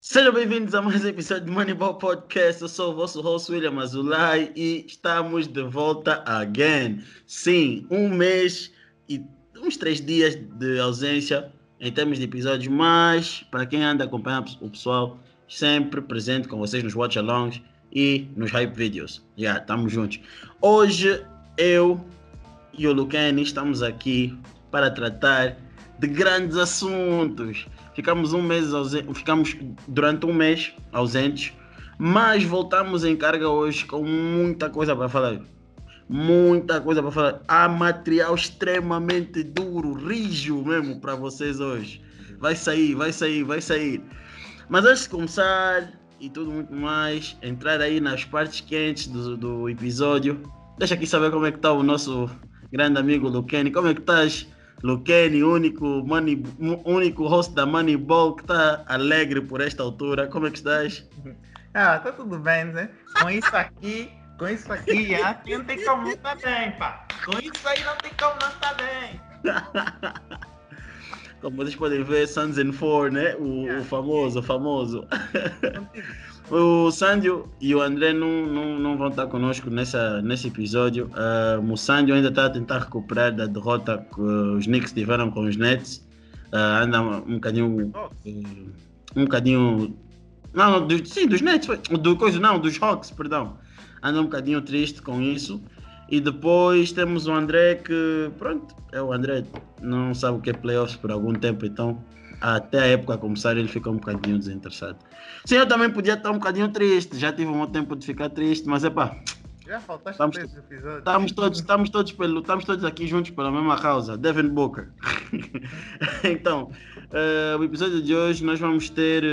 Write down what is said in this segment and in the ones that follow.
Sejam bem-vindos a mais um episódio do Moneyball Podcast. Eu sou o vosso host William Azulay e estamos de volta again. Sim, um mês e uns 3 dias de ausência em termos de episódios, mas para quem anda acompanhando o pessoal, sempre presente com vocês nos watch-alongs e nos hype videos. Já, estamos juntos. Hoje eu e o Lucani estamos aqui para tratar de grandes assuntos. Ficamos durante um mês ausentes, mas voltamos em carga hoje com muita coisa para falar. Muita coisa para falar. Há material extremamente duro, rijo mesmo para vocês hoje. Vai sair. Mas antes de começar e tudo muito mais, entrar aí nas partes quentes do episódio, deixa aqui saber como é que está o nosso grande amigo Lucani. Como é que estás, Lucani, único host da Moneyball que está alegre por esta altura? Como é que estás? Tá tudo bem, né? Com isso aqui, não tem como não estar bem, pá. Com isso aí não tem como não estar bem. Como vocês podem ver, Sands and Four, né? O famoso. O Sandio e o André não vão estar conosco nesse episódio. O Sandio ainda está a tentar recuperar da derrota que os Knicks tiveram com os Nets. Anda um bocadinho. Não, dos Nets, dos Hawks, perdão. Anda um bocadinho triste com isso. E depois temos o André que, pronto, o André não sabe o que é playoffs por algum tempo, então até a época começar ele fica um bocadinho desinteressado. Sim, eu também podia estar um bocadinho triste, já tive um bom tempo de ficar triste, mas já faltaste esse episódio. Estamos todos aqui juntos pela mesma causa, Devin Booker. Então, o episódio de hoje nós vamos ter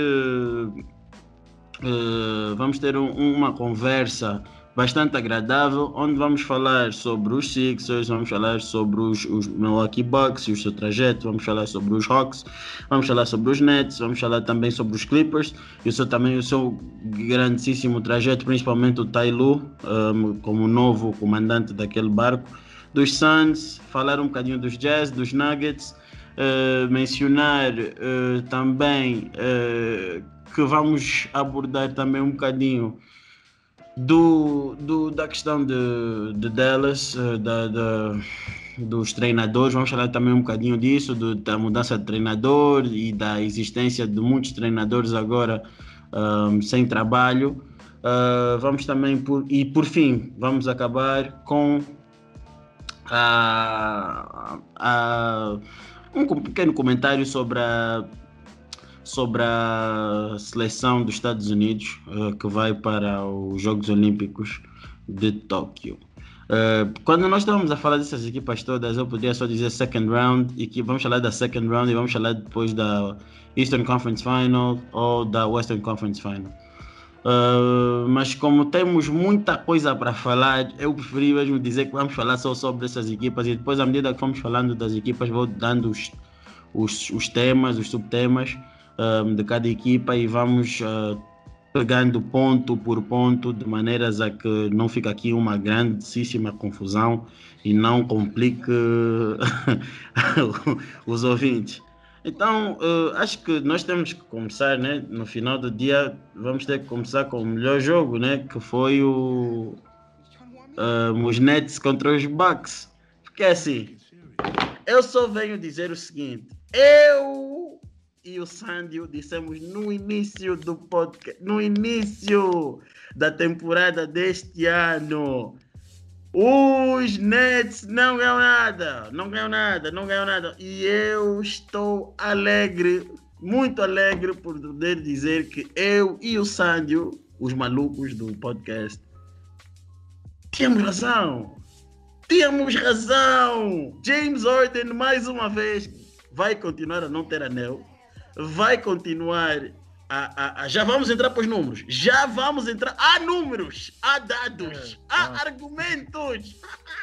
uma conversa bastante agradável, onde vamos falar sobre os Sixers, vamos falar sobre os Milwaukee Bucks e o seu trajeto, vamos falar sobre os Hawks, vamos falar sobre os Nets, vamos falar também sobre os Clippers e o seu grandíssimo trajeto, principalmente o Ty Lue, como novo comandante daquele barco, dos Suns, falar um bocadinho dos Jazz, dos Nuggets, mencionar também que vamos abordar também um bocadinho da questão de Dallas, dos treinadores. Vamos falar também um bocadinho disso, da mudança de treinador e da existência de muitos treinadores agora sem trabalho. Vamos também, por fim, vamos acabar com um pequeno comentário sobre a seleção dos Estados Unidos que vai para os Jogos Olímpicos de Tóquio. Quando nós estávamos a falar dessas equipas todas, eu poderia só dizer second round, e que vamos falar da second round e vamos falar depois da Eastern Conference Final ou da Western Conference Final. Mas como temos muita coisa para falar, eu preferi mesmo dizer que vamos falar só sobre essas equipas, e depois, à medida que fomos falando das equipas, vou dando os temas, os subtemas de cada equipa, e vamos pegando ponto por ponto, de maneiras a que não fique aqui uma grandíssima confusão e não complique os ouvintes. Então, acho que nós temos que começar, né? No final do dia, vamos ter que começar com o melhor jogo, né? Que foi os Nets contra os Bucks. Porque assim, eu só venho dizer o seguinte: eu e o Sandio dissemos no início do podcast, no início da temporada deste ano, os Nets não ganham nada. E eu estou alegre, muito alegre, por poder dizer que eu e o Sandio, os malucos do podcast, tínhamos razão. James Harden, mais uma vez, vai continuar a não ter anel. Vai continuar já vamos entrar para os números. Há números, há dados, há argumentos.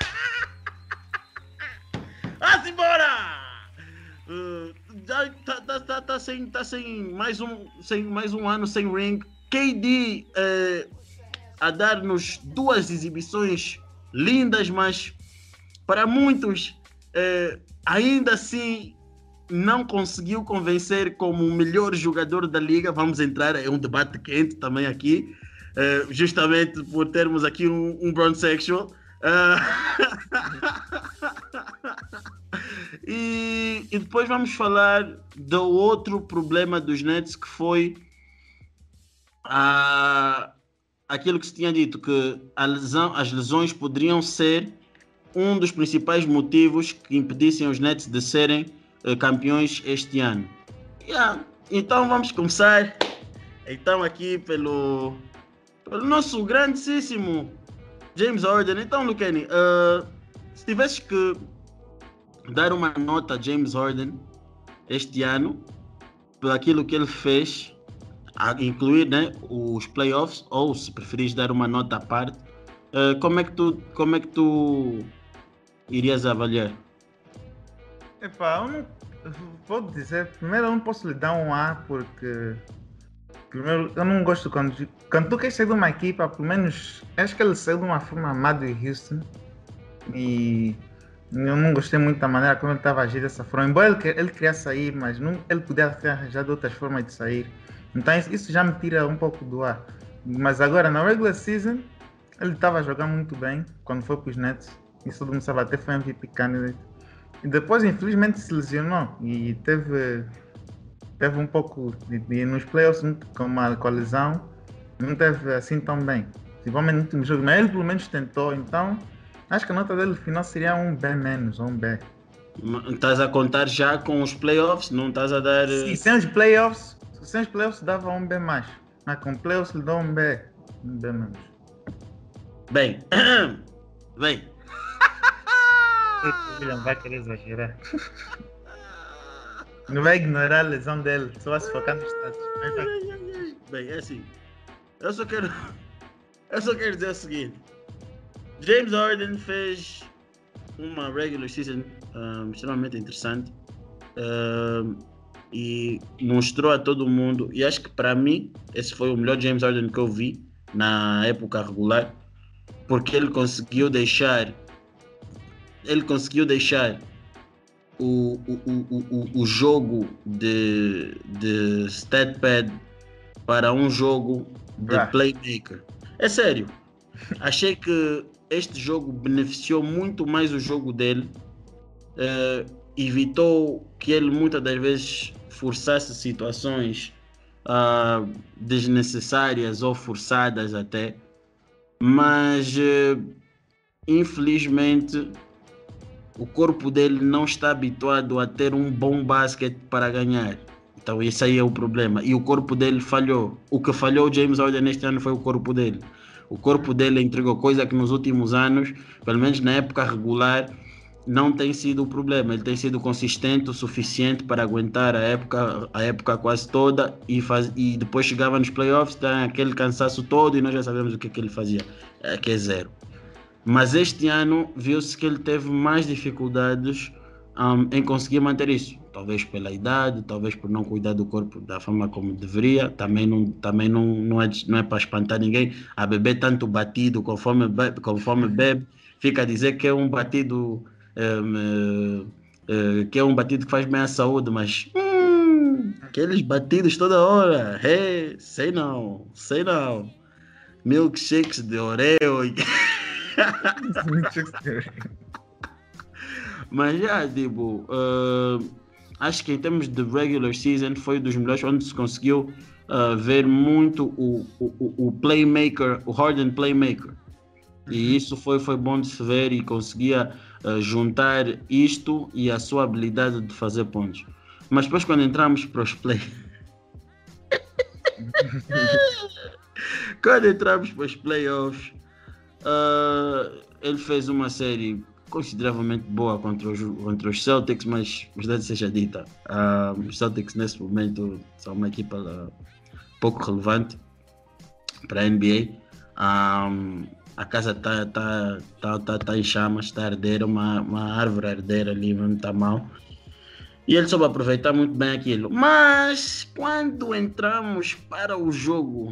Vamos embora! Já tá sem mais um ano sem ring. KD a dar-nos 2 exibições lindas, mas para muitos ainda assim não conseguiu convencer como o melhor jogador da liga. Vamos entrar, é um debate quente também aqui, justamente por termos aqui um bronsexual. E depois vamos falar do outro problema dos Nets, que foi aquilo que se tinha dito, que as lesões poderiam ser um dos principais motivos que impedissem os Nets de serem campeões este ano. Então vamos começar então aqui pelo nosso grandíssimo James Harden. Então, Luqueni, se tivesses que dar uma nota a James Harden este ano por aquilo que ele fez, a incluir, né, os playoffs, ou se preferires dar uma nota à parte, como é que tu irias avaliar? Epá, eu não, vou dizer, primeiro eu não posso lhe dar um A porque primeiro eu não gosto quando tu queres sair de uma equipa, pelo menos acho que ele saiu de uma forma má do Houston e eu não gostei muito da maneira como ele estava agindo dessa forma, embora ele queria sair, mas não, ele podia ter arranjado outras formas de sair, então isso já me tira um pouco do ar. Mas agora na regular season ele estava jogando muito bem quando foi para os Nets, isso todo mundo sabe, até foi MVP candidate. E depois, infelizmente, se lesionou e teve um pouco de nos playoffs com a lesão, não teve assim tão bem. Principalmente no último jogo, mas ele pelo menos tentou, então acho que a nota dele final seria um B menos, ou um B. Estás a contar já com os playoffs? Não estás a dar... Sim, sem os playoffs dava um B mais, mas com playoffs lhe dá um B menos. Bem, O William vai querer exagerar. Não vai ignorar a lesão dele, só vai se focar nos status. Bem, é assim. Eu só quero dizer o seguinte. James Harden fez uma regular season extremamente interessante e mostrou a todo mundo, e acho que para mim esse foi o melhor James Harden que eu vi na época regular, porque ele conseguiu deixar o jogo de stat pad para um jogo de playmaker. É sério. Achei que este jogo beneficiou muito mais o jogo dele. Evitou que ele muitas das vezes forçasse situações desnecessárias ou forçadas até. Mas infelizmente o corpo dele não está habituado a ter um bom basquete para ganhar. Então esse aí é o problema. E o corpo dele falhou. O que falhou o James Harden este ano foi o corpo dele. O corpo dele entregou coisa que nos últimos anos, pelo menos na época regular, não tem sido o problema. Ele tem sido consistente o suficiente para aguentar a época quase toda e depois chegava nos playoffs, tem aquele cansaço todo e nós já sabemos o que ele fazia, que é zero. Mas este ano viu-se que ele teve mais dificuldades em conseguir manter isso. Talvez pela idade, talvez por não cuidar do corpo da forma como deveria. Também não é para espantar ninguém a beber tanto batido conforme bebe. Fica a dizer que é um batido que faz bem à saúde, mas aqueles batidos toda hora, sei não. Milkshakes de Oreo e... Mas já, tipo, acho que em termos de regular season foi dos melhores, onde se conseguiu ver muito o playmaker, o Harden playmaker. E isso foi bom de se ver e conseguia juntar isto e a sua habilidade de fazer pontos. Mas depois quando entramos para os playoffs, ele fez uma série consideravelmente boa contra os Celtics, mas verdade seja dita, os Celtics nesse momento são uma equipa pouco relevante para a NBA. A casa está em chamas, está a arder, uma árvore a arder ali, mesmo está mal. E ele soube aproveitar muito bem aquilo. Mas quando entramos para o jogo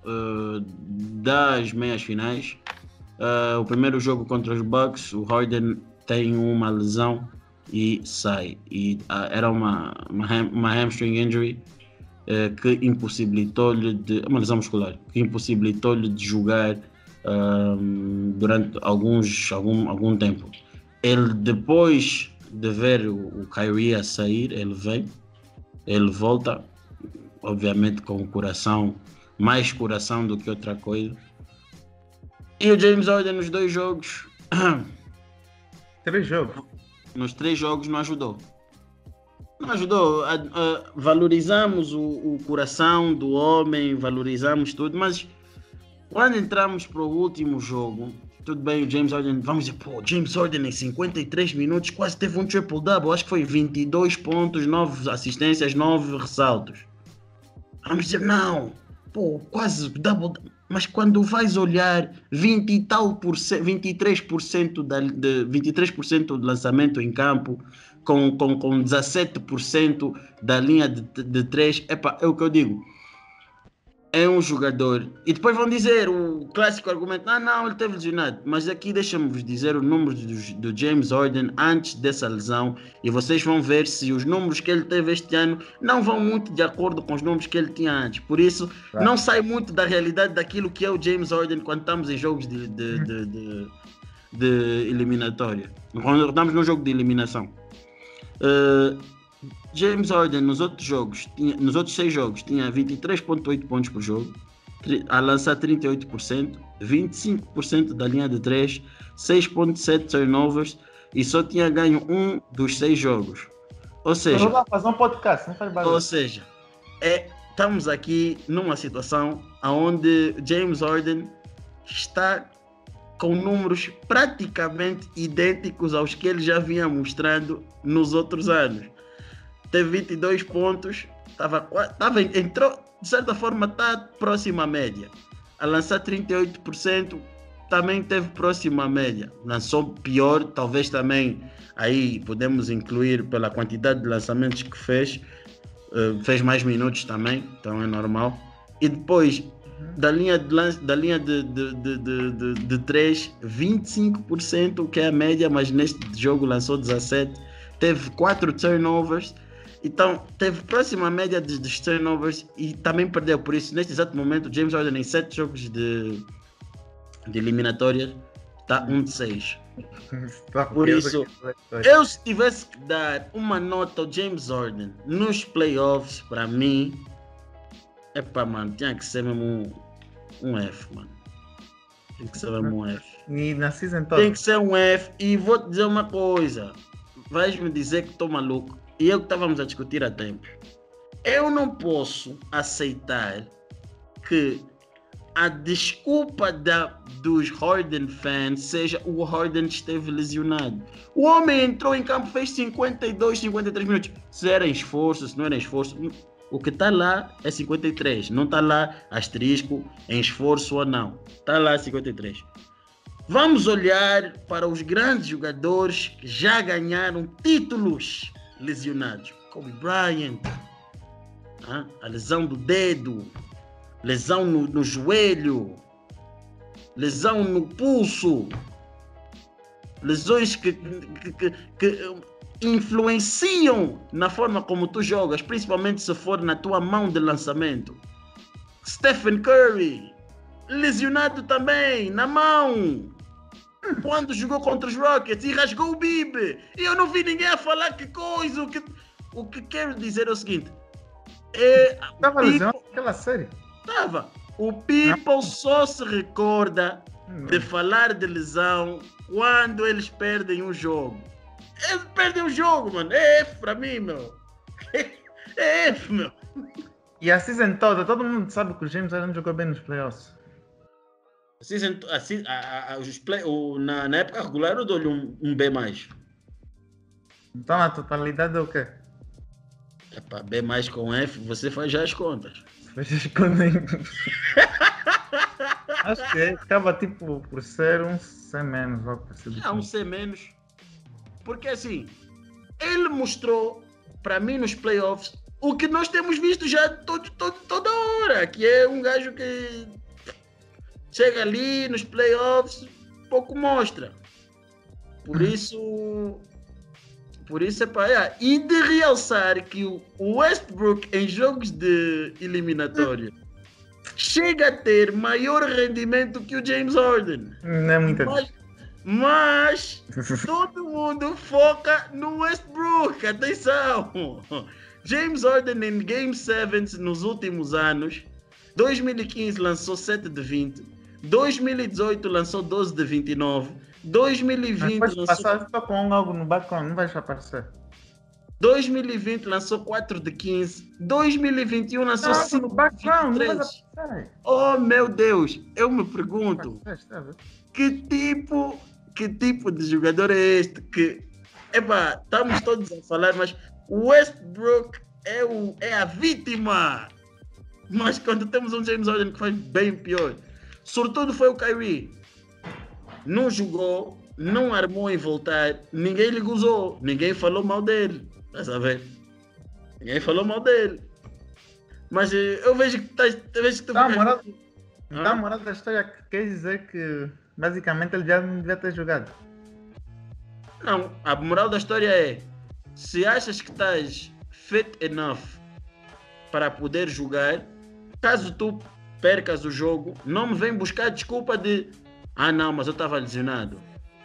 das meias finais, o primeiro jogo contra os Bucks, o Harden tem uma lesão e sai. E era uma hamstring injury que impossibilitou-lhe uma lesão muscular, que impossibilitou-lhe de jogar durante algum tempo. Ele, depois de ver o Kyrie a sair, ele volta, obviamente com o coração, mais coração do que outra coisa. E o James Harden nos 2 jogos... 3 jogos? Nos 3 jogos não ajudou. Não ajudou. Valorizamos o coração do homem, valorizamos tudo, mas quando entramos para o último jogo, tudo bem, o James Harden, vamos dizer, James Harden em 53 minutos quase teve um triple-double, acho que foi 22 pontos, 9 assistências, 9 ressaltos. Vamos dizer, não, quase double, mas quando vais olhar 20 e tal por cento, 23% de 23% de lançamento em campo, com 17% da linha de 3, é o que eu digo. É um jogador, e depois vão dizer o clássico argumento, não, ele teve lesionado, mas aqui deixa-me-vos dizer o número do James Harden antes dessa lesão, e vocês vão ver se os números que ele teve este ano não vão muito de acordo com os números que ele tinha antes, por isso não sai muito da realidade daquilo que é o James Harden quando estamos em jogos de eliminatória, quando estamos num jogo de eliminação. James Harden nos outros 6 jogos tinha 23,8 pontos por jogo, a lançar 38%, 25% da linha de 3, 6,7 turnovers e só tinha ganho um dos 6 jogos. Ou seja, vamos fazer um podcast, não faz barulho. Ou seja, estamos aqui numa situação onde James Harden está com números praticamente idênticos aos que ele já vinha mostrando nos outros anos. Teve 22 pontos, entrou, de certa forma, está próximo à média. A lançar 38%, também teve próximo à média. Lançou pior, talvez também, aí podemos incluir pela quantidade de lançamentos que fez mais minutos também, então é normal. E depois, da linha de 3, 25%, que é a média, mas neste jogo lançou 17%, teve 4 turnovers. Então, teve próxima média dos turnovers e também perdeu. Por isso, neste exato momento, James Harden em 7 jogos de eliminatórias está 1-6. Por isso, eu se tivesse que dar uma nota ao James Harden nos playoffs, para mim, mano, tinha que ser mesmo um F, mano. Tem que ser mesmo um F. E na season toda? Tem que ser um F. E vou te dizer uma coisa. Vais me dizer que estou maluco. E eu que estávamos a discutir há tempo. Eu não posso aceitar que a desculpa dos Harden fans seja o Harden esteve lesionado. O homem entrou em campo, fez 52, 53 minutos. Se era esforço, se não era esforço. O que está lá é 53. Não está lá asterisco em esforço ou não. Está lá 53. Vamos olhar para os grandes jogadores que já ganharam títulos lesionados. Kobe Bryant, a lesão do dedo, lesão no joelho, lesão no pulso, lesões que influenciam na forma como tu jogas, principalmente se for na tua mão de lançamento. Stephen Curry, lesionado também, na mão, quando jogou contra os Rockets e rasgou o bibe. E eu não vi ninguém a falar que coisa. O que quero dizer é o seguinte. Estava lesionado naquela série? Estava. O people só se recorda de falar de lesão quando eles perdem um jogo. Eles perdem o jogo, mano. É F pra mim, meu. É F, meu. E a season toda, todo mundo sabe que o James Harden jogou bem nos playoffs. Na época regular eu dou-lhe um B+. Então a totalidade é o quê? B+ com F, você faz já as contas. Acho que acaba tipo por ser um C-, logo percebi. Um C-, porque assim, ele mostrou para mim nos playoffs o que nós temos visto já toda hora, que é um gajo que chega ali nos playoffs, pouco mostra. Por isso, Por isso é para. E de realçar que o Westbrook em jogos de eliminatória chega a ter maior rendimento que o James Harden. Não é muita Mas todo mundo foca no Westbrook. Atenção! James Harden em Game 7 nos últimos anos. 2015 lançou 7 de 20. 2018 lançou 12 de 29. 2020 Mas lançou... passar só com algo no background, não vai aparecer. 2020 lançou 4 de 15. 2021 lançou 5 no de background, não vai 23. aparecer. Oh meu Deus, eu me pergunto, Está a ver? que tipo de jogador é este? Que, epá, estamos todos a falar, mas o Westbrook é a vítima. Mas quando temos um James Harden que faz bem pior. Sobretudo foi o Kyrie. Não jogou, não armou em voltar, ninguém lhe gozou, ninguém falou mal dele. Estás a ver? Ninguém falou mal dele. Mas eu vejo que tu Tá, ficas- moral, Hã? tá, a moral da história quer dizer que basicamente ele já não devia ter jogado. Não, a moral da história é: se achas que estás fit enough para poder jogar, caso tu percas o jogo, não me vem buscar desculpa de não, mas eu estava lesionado.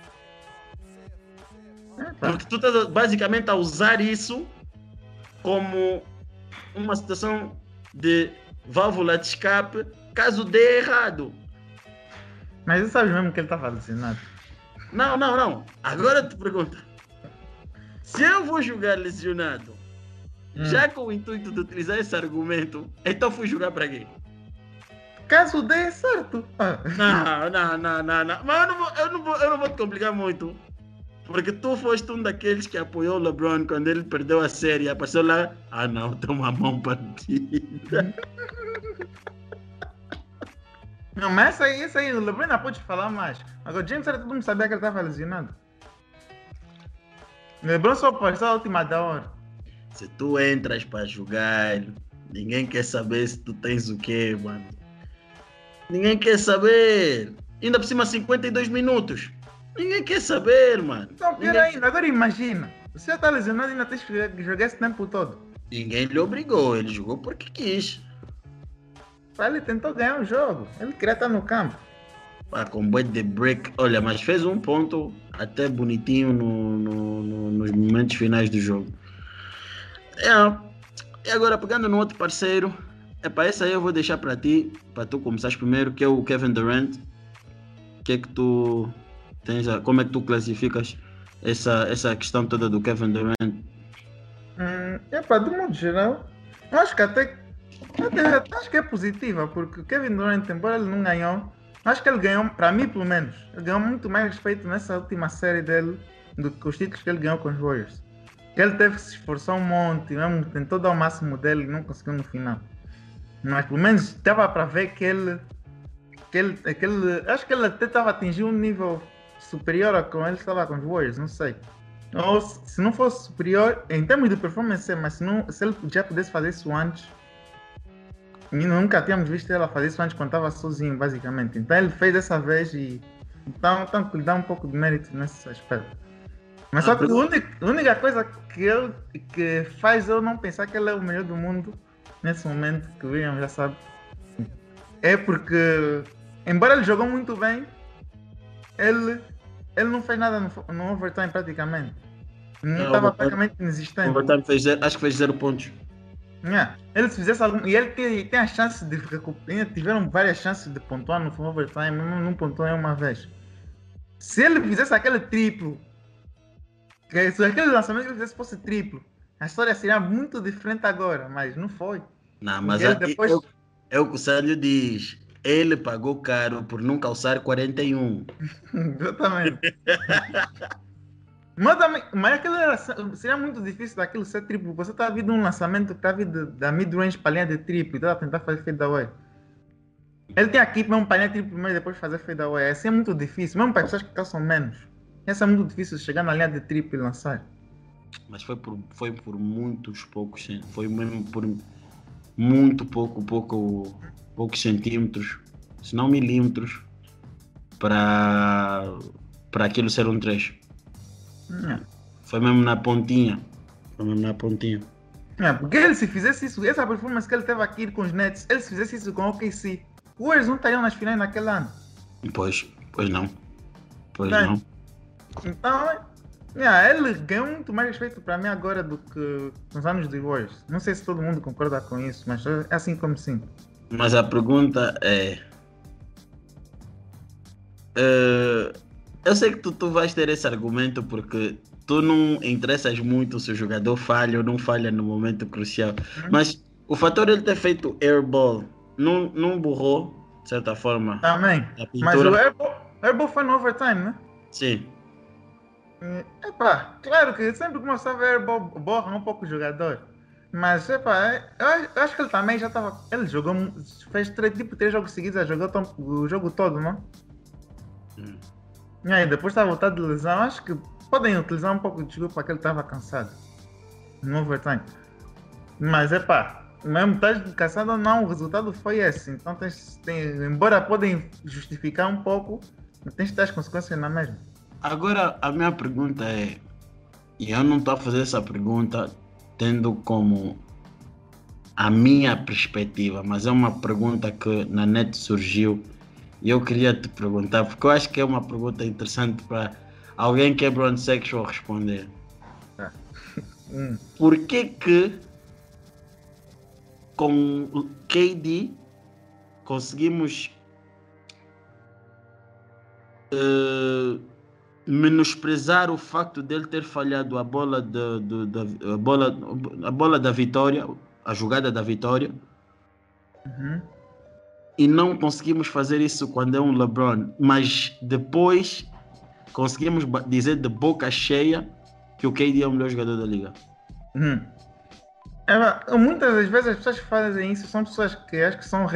Porque tu estás basicamente a usar isso como uma situação de válvula de escape caso dê errado. Mas tu sabes mesmo que ele estava lesionado. Não. Agora eu te pergunto: se eu vou jogar lesionado, já com o intuito de utilizar esse argumento, então fui jogar para quê? Caso dê certo. Não. Mas eu não vou te complicar muito. Porque tu foste um daqueles que apoiou o LeBron quando ele perdeu a série. Apareceu lá, não, tem uma mão partida. Não, mas isso aí, o LeBron não pode falar mais. Agora, o James Harden, todo mundo sabia que ele estava lesionado. O LeBron só apareceu a última da hora. Se tu entras para jogar, ninguém quer saber se tu tens o quê, mano. Ninguém quer saber. Ainda por cima, 52 minutos. Ninguém quer saber, mano. Então, pior ainda, agora imagina. O senhor está lesionado e ainda tens que jogar esse tempo todo. Ninguém lhe obrigou, ele jogou porque quis. Ele tentou ganhar o jogo. Ele queria estar no campo. Com boi de break. Olha, mas fez um ponto até bonitinho nos momentos finais do jogo. E agora, pegando no outro parceiro, esse aí eu vou deixar para ti, para tu começares primeiro, que é o Kevin Durant. O que é que tu tens, como é que tu classificas essa questão toda do Kevin Durant? De modo geral, eu acho que até acho que é positiva, porque o Kevin Durant, embora ele não ganhou, acho que ele ganhou, para mim pelo menos, ele ganhou muito mais respeito nessa última série dele do que os títulos que ele ganhou com os Warriors. Ele teve que se esforçar um monte, mesmo tentou dar o máximo dele e não conseguiu no final. Mas pelo menos dava para ver que ele acho que ele até estava atingindo um nível superior a como ele estava com os Warriors, não sei. Ou se não fosse superior em termos de performance, mas se ele já pudesse fazer isso antes, e nunca tínhamos visto ele fazer isso antes quando estava sozinho, basicamente. Então ele fez dessa vez e então lhe dá um pouco de mérito nesse aspecto. Mas só que a única coisa que faz eu não pensar que ele é o melhor do mundo nesse momento, que o William já sabe, é porque, embora ele jogou muito bem, ele não fez nada no overtime praticamente. Não estava praticamente inexistente. Acho que fez 0 pontos. Ele se fizesse algum. E ele tem a chance de recuperar. Tiveram várias chances de pontuar no overtime, não pontuou nenhuma vez. Se ele fizesse aquele triplo, se aquele lançamento que ele fizesse fosse triplo, a história seria muito diferente agora, mas não foi. Não, mas é o que o Sérgio diz. Ele pagou caro por não calçar 41. Exatamente. Mas aquilo seria muito difícil daquilo ser triplo. Você está vindo um lançamento que está vindo da mid-range para a linha de triplo e está a tentar fazer fadeaway. Ele tem aqui mesmo para a linha de triplo primeiro e depois fazer fadeaway. Assim é muito difícil, mesmo para pessoas que calçam menos. Essa é muito difícil chegar na linha de triplo e lançar. Mas foi por muitos poucos, foi mesmo por muito poucos centímetros, se não milímetros, para aquilo ser um 3. Foi mesmo na pontinha. Foi mesmo na pontinha. Porque ele se fizesse isso, essa performance que ele teve aqui com os Nets, ele se fizesse isso com o OKC, os Warriors não estariam nas finais naquele ano. Pois não. Pois Tá. não. Então, ele ganhou muito mais respeito para mim agora do que nos anos de Warriors. Não sei se todo mundo concorda com isso, mas é assim como sim. Mas a pergunta é... eu sei que tu vais ter esse argumento porque tu não interessas muito se o jogador falha ou não falha no momento crucial. Mas o fator de ele ter feito airball não borrou, de certa forma, Também. a Mas pintura? o airball foi no overtime, né? Sim. Claro que sempre que começava a airball borra um pouco o jogador. Mas, eu acho que ele também já estava... Ele jogou, fez 3 jogos seguidos, jogou o jogo todo, não? E aí, depois está voltado de lesão, acho que podem utilizar um pouco de desculpa que ele estava cansado no overtime. Mas mesmo estás cansado ou não, o resultado foi esse. Então embora podem justificar um pouco, tens de ter as consequências na mesma. Agora a minha pergunta é, e eu não estou a fazer essa pergunta tendo como a minha perspectiva, mas é uma pergunta que na net surgiu. E eu queria te perguntar, porque eu acho que é uma pergunta interessante para alguém que é bronsexual responder. Por que com o KD conseguimos menosprezar o facto dele ter falhado a bola da vitória, a jogada da vitória, e não conseguimos fazer isso quando é um LeBron, mas depois conseguimos dizer de boca cheia que o KD é o melhor jogador da liga? Muitas das vezes as pessoas que fazem isso são pessoas que acho que são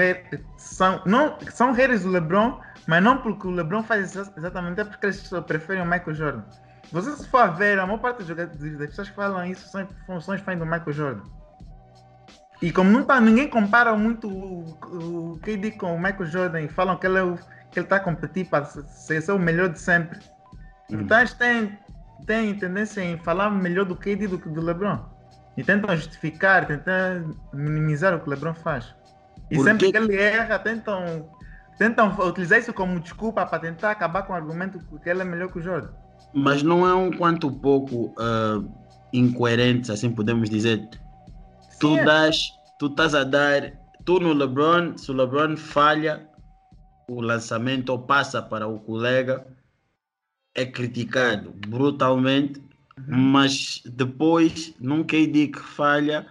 haters do LeBron, mas não porque o LeBron faz exatamente, é porque eles só preferem o Michael Jordan. Você se for ver, a maior parte das pessoas que falam isso são fãs do Michael Jordan. E como ninguém compara muito o KD com o Michael Jordan e falam que ele está a competir para ser o melhor de sempre. Então eles têm tendência em falar melhor do KD do que do LeBron. E tentam justificar, tentam minimizar o que o LeBron faz. E sempre que ele erra, tentam utilizar isso como desculpa para tentar acabar com o argumento que ele é melhor que o Jordan. Mas não é um quanto pouco incoerente, assim podemos dizer. Tu estás a dar, tu no LeBron, se o LeBron falha o lançamento ou passa para o colega, é criticado brutalmente, mas depois, num KD que falha,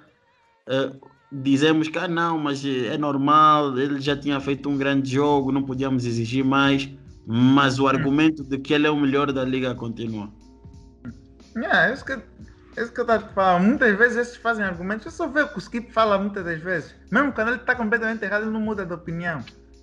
dizemos que não, mas é normal, ele já tinha feito um grande jogo, não podíamos exigir mais, mas o argumento de que ele é o melhor da liga continua. Isso que eu estava a falar. Muitas vezes esses fazem argumentos. Eu só vejo que o Skip fala muitas das vezes. Mesmo quando ele está completamente errado, ele não muda de opinião.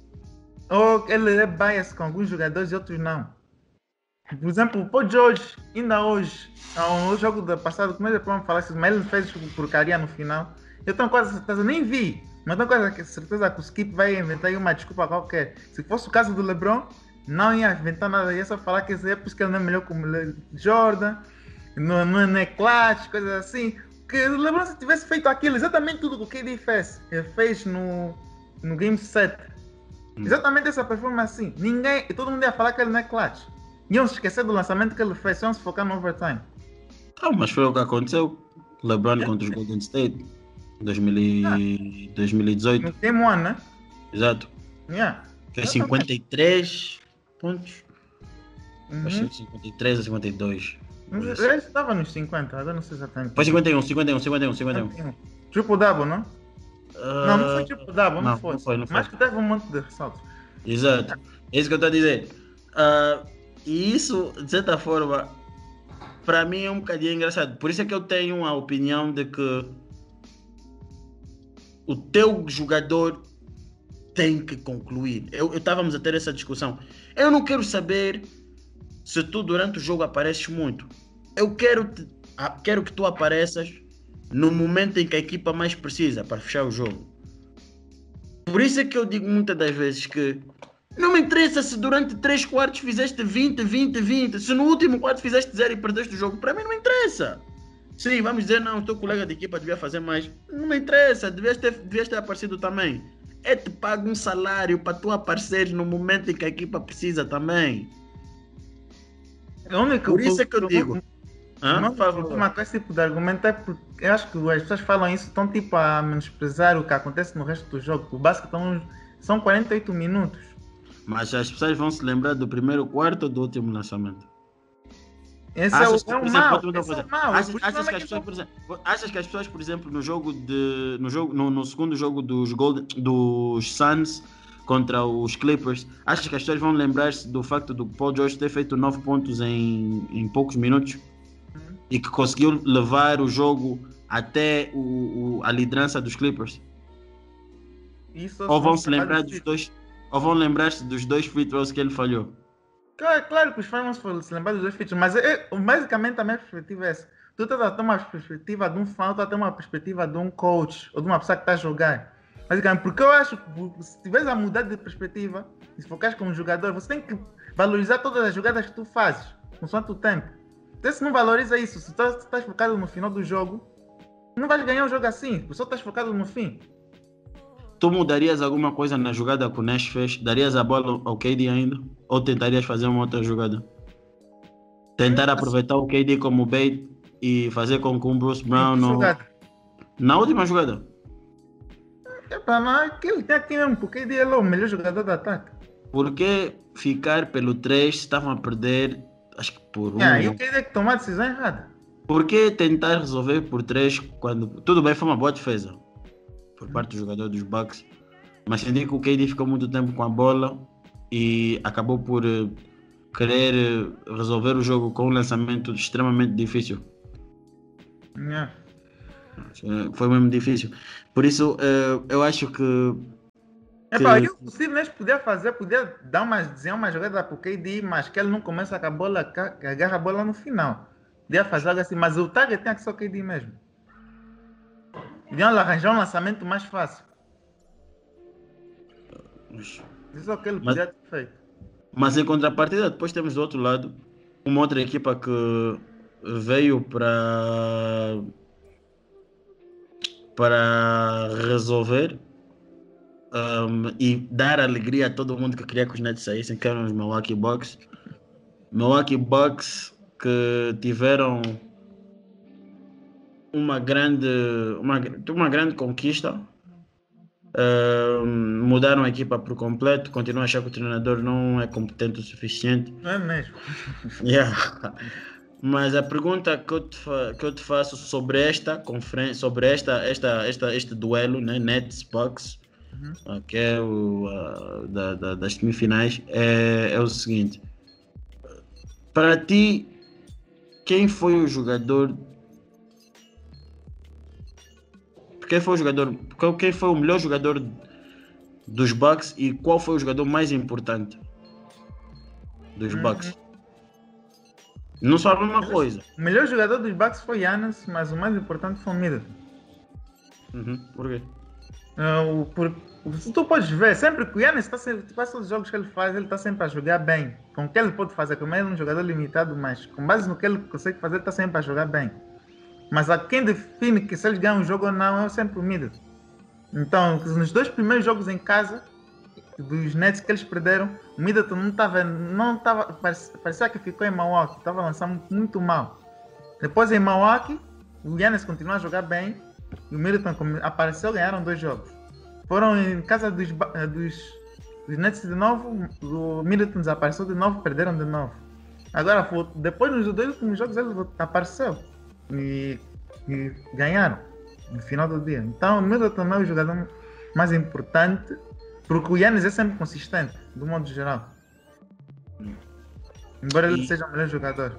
Ou ele é bias com alguns jogadores e outros não. Por exemplo, o Paul George, ainda hoje, no jogo do passado, como ele pode falar assim, mas ele fez porcaria no final. Eu tenho quase certeza, nem vi, mas tenho quase certeza que o Skip vai inventar uma desculpa qualquer. Se fosse o caso do LeBron, não ia inventar nada, ia só falar que é porque ele não é melhor como Jordan. Não é clutch, coisas assim. Porque o LeBron, se tivesse feito aquilo, exatamente tudo que o KD fez, ele fez no Game 7. Exatamente essa performance assim. Todo mundo ia falar que ele não é clutch. Iam se esquecer do lançamento que ele fez, iam se focar no overtime. Mas foi o que aconteceu. LeBron contra os Golden State, 2018. No Game 1, né? Exato. Fez 53 pontos. Acho que 53 ou 52. Ele estava nos 50, agora não sei exatamente. Foi 51. Triple double, não? Não foi triple double, não foi. Mas que teve um monte de ressaltos. Exato. É isso que eu estou a dizer. E isso, de certa forma, para mim é um bocadinho engraçado. Por isso é que eu tenho a opinião de que o teu jogador tem que concluir. Estávamos a ter essa discussão. Eu não quero saber se tu durante o jogo apareces muito. Eu quero que tu apareças no momento em que a equipa mais precisa para fechar o jogo. Por isso é que eu digo muitas das vezes que Não me interessa se durante 3 quartos fizeste 20, 20, 20. Se no último quarto fizeste 0 e perdeste o jogo, para mim não me interessa. Sim, vamos dizer, não, o teu colega de equipa devia fazer mais. Não me interessa, devias ter aparecido também. Te pago um salário para tu apareceres no momento em que a equipa precisa também. O único Por isso é que eu digo. o meu problema com esse tipo de argumento é porque eu acho que as pessoas falam isso, estão tipo a menosprezar o que acontece no resto do jogo. O basquete são 48 minutos. Mas as pessoas vão se lembrar do primeiro quarto ou do último lançamento? Esse é o mal. Achas que as pessoas, por exemplo, no segundo jogo dos Suns contra os Clippers, achas que as pessoas vão lembrar-se do facto do Paul George ter feito 9 pontos em poucos minutos e que conseguiu levar o jogo até a liderança dos Clippers? Ou vão se lembrar dos dois? Ou vão lembrar-se dos 2 free throws que ele falhou? Claro que os fãs vão se lembrar dos 2 feats, mas basicamente a minha perspectiva é essa. Tu estás a ter uma perspectiva de um fã, tu estás a ter uma perspectiva de um coach ou de uma pessoa que está a jogar. Basicamente, porque eu acho que se estiveres a mudar de perspectiva e se focares como jogador, você tem que valorizar todas as jogadas que tu fazes, consoante o tempo. Então, se não valoriza isso, se tu estás focado no final do jogo, não vais ganhar o jogo assim, porque só estás focado no fim. Tu mudarias alguma coisa na jogada que o Nash fez? Darias a bola ao KD ainda? Ou tentarias fazer uma outra jogada? Tentar aproveitar o KD como bait e fazer com que o Bruce Brown na última jogada? Mas ele tem aqui mesmo, porque ele é o melhor jogador do ataque. Por que ficar pelo 3 se estavam a perder, acho que por 1? E o KD é que tomar a decisão errada. Por que tentar resolver por 3 quando... Tudo bem, foi uma boa defesa por parte do jogador dos Bucks, mas senti que o KD ficou muito tempo com a bola e acabou por querer resolver o jogo com um lançamento extremamente difícil. Foi mesmo difícil. Por isso, eu acho que... E o possível Nash podia desenhar uma jogada para o KD, mas que ele não começa com a bola, que agarra a bola no final. Podia fazer algo assim, mas o target tem que ser o KD mesmo. Deviam arranjar um lançamento mais fácil. Isso é o que ele podia ter feito. Mas em contrapartida, depois temos do outro lado uma outra equipa que veio para resolver e dar alegria a todo mundo que queria que os Nets saíssem, que eram os Milwaukee Bucks. Milwaukee Bucks que tiveram uma grande conquista. Mudaram a equipa por completo. Continuo a achar que o treinador não é competente o suficiente. Não é mesmo? Mas a pergunta que eu te faço sobre esta conferência, sobre este duelo, né, Nets Bucks, que é das semifinais, é o seguinte: para ti, quem foi o jogador? Quem foi o melhor jogador dos Bucks e qual foi o jogador mais importante dos Bucks? Não só a mesma coisa. O melhor jogador dos Bucks foi Giannis, mas o mais importante foi o Middleton. Por quê? Se tu podes ver, sempre que o Giannis está sempre, quase todos os jogos que ele faz, ele está sempre a jogar bem. Com o que ele pode fazer, como ele é um jogador limitado, mas com base no que ele consegue fazer, ele está sempre a jogar bem. Mas a quem define que se eles ganham um jogo ou não é sempre o Middleton. Então, nos 2 primeiros jogos em casa dos Nets que eles perderam, o Middleton não estava, parecia que ficou em Milwaukee, estava lançando muito mal. Depois em Milwaukee, o Giannis continuou a jogar bem e o Middleton apareceu e ganharam 2 jogos. Foram em casa dos Nets de novo, o Middleton desapareceu de novo, perderam de novo. Agora, depois nos 2 últimos jogos ele apareceu. E ganharam no final do dia. Então o Middleton é o jogador mais importante, porque o Giannis é sempre consistente, do modo geral. Embora ele seja o melhor jogador.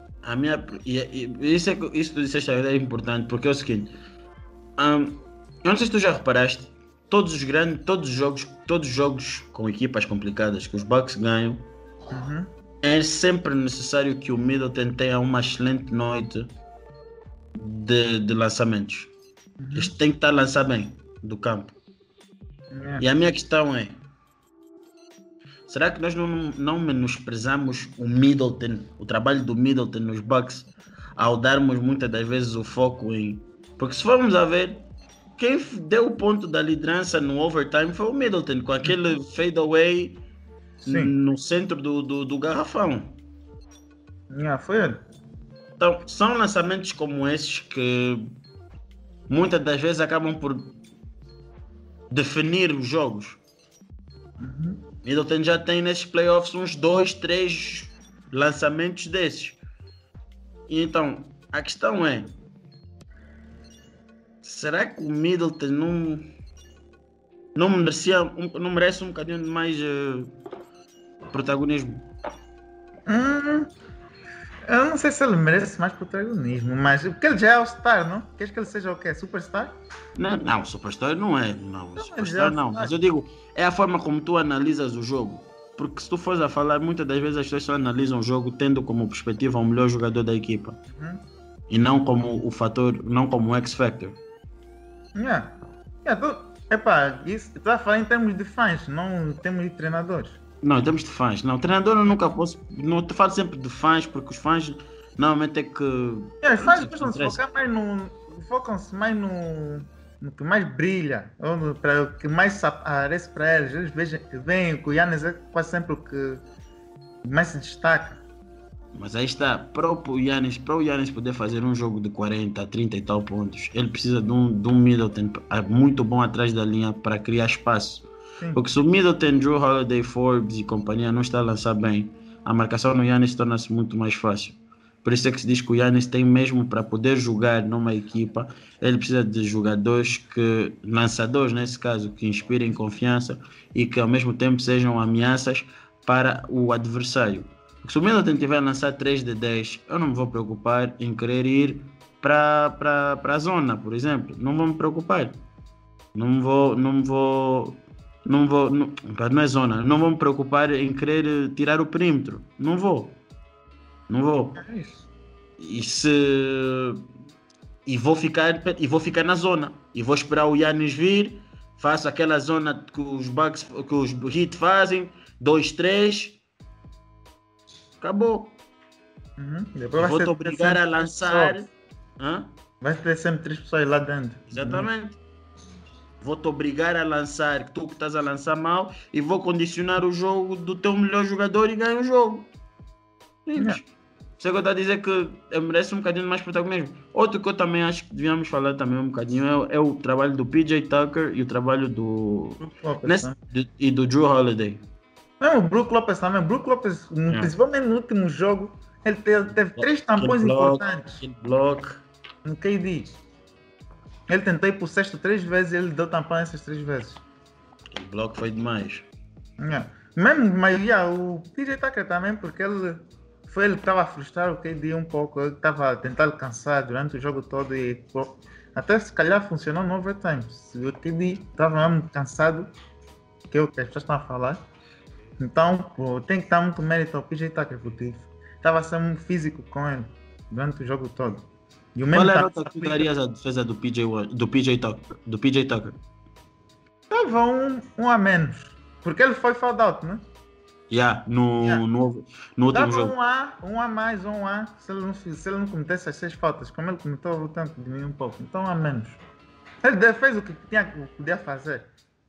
Isso que tu disseste é importante, porque é o seguinte: eu não sei se tu já reparaste, todos os jogos com equipas complicadas que os Bucks ganham, é sempre necessário que o Middleton tenha uma excelente noite de lançamentos. Eles têm que estar a lançar bem do campo. E a minha questão é: será que nós não menosprezamos o Middleton, o trabalho do Middleton nos Bucks, ao darmos muitas das vezes o foco em... Porque se formos a ver, quem deu o ponto da liderança no overtime foi o Middleton, com aquele fadeaway no centro do garrafão. Foi ele. Então, são lançamentos como esses que muitas das vezes acabam por definir os jogos. Middleton já tem nesses playoffs uns 2, 3 lançamentos desses. E então, a questão é, será que o Middleton não merece um bocadinho de mais protagonismo? Eu não sei se ele merece mais protagonismo, mas porque ele já é All-Star, não? Queres que ele seja o quê? Superstar? Não, Superstar não é. Não, Superstar não. Mas eu digo, é a forma como tu analisas o jogo. Porque se tu fores a falar, muitas das vezes as pessoas só analisam o jogo tendo como perspectiva o melhor jogador da equipa. E não como o fator, não como o X-Factor. Isso tu a falar em termos de fãs, não em termos de treinadores. Não, em termos de fãs. Não, treinador eu nunca posso. Não te falo sempre de fãs, porque os fãs normalmente é que. Os fãs focam-se mais no que mais brilha, ou para o que mais aparece para eles. Eles veem que o Giannis é quase sempre o que mais se destaca. Mas aí está, para o Giannis poder fazer um jogo de 40, 30 e tal pontos, ele precisa de um Middleton muito bom atrás da linha para criar espaço. Sim. Porque se o Middleton, Drew Holiday, Forbes e companhia não está a lançar bem, a marcação no Giannis torna-se muito mais fácil. Por isso é que se diz que o Giannis tem mesmo, para poder jogar numa equipa, ele precisa de jogadores lançadores nesse caso, que inspirem confiança e que ao mesmo tempo sejam ameaças para o adversário. Porque se o Middleton tiver a lançar 3 de 10, eu não me vou preocupar em querer ir para a zona, por exemplo. Não vou me preocupar. Não é zona. Não vou me preocupar em querer tirar o perímetro. Não vou. E vou ficar na zona. E vou esperar o Giannis vir. Faço aquela zona que os Bucks, que os Heat fazem. 2, 3. Acabou. Vou-te obrigar a lançar. Vai ter sempre 3 pessoas lá dentro. Exatamente. Vou-te obrigar a lançar, tu que estás a lançar mal, e vou condicionar o jogo do teu melhor jogador e ganho o jogo. Simples. Isso é que eu estou a dizer, que merece um bocadinho mais protagonismo. Outro que eu também acho que devíamos falar também um bocadinho é o trabalho do PJ Tucker e o trabalho do Drew Holiday. Não, o Brook Lopez também. O Brook Lopez, principalmente no último jogo, ele teve 3 tampões importantes. No KD. Ele tentou ir pro sexto 3 vezes e ele deu tampão essas 3 vezes. O bloco foi demais. O PJ Tucker também, porque ele que estava a frustrar o KD um pouco. Ele estava a tentar alcançar durante o jogo todo e até se calhar funcionou no overtime. Se o KD estava mesmo cansado, que é o que as pessoas estão a falar. Então, tem que dar muito mérito ao PJ Tucker, porque estava a ser muito físico com ele durante o jogo todo. E qual era a nota que tu darias à defesa do PJ Tucker? Estava um a menos, porque ele foi fouled out, né? No último jogo. Um a mais, um a. Se ele não cometesse as 6 faltas, como ele cometeu, o tempo diminuiu um pouco. Então, um a menos. Ele fez o que podia fazer.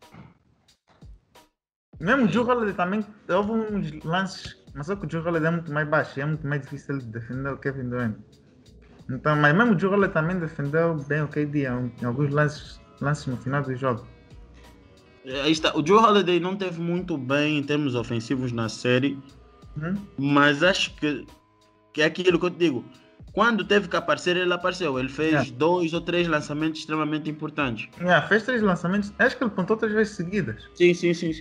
Mesmo o Drew Holiday também, houve uns lances, mas só que o Drew Holiday é muito mais baixo e é muito mais difícil de defender o Kevin Durant. Então, mas mesmo o Drew Holiday também defendeu bem o KD em alguns lances no final do jogo. Aí está. O Drew Holiday não teve muito bem em termos ofensivos na série, mas acho que é aquilo que eu te digo. Quando teve que aparecer, ele apareceu. Ele fez 2 ou 3 lançamentos extremamente importantes. Fez 3 lançamentos. Acho que ele pontou 3 vezes seguidas. Sim.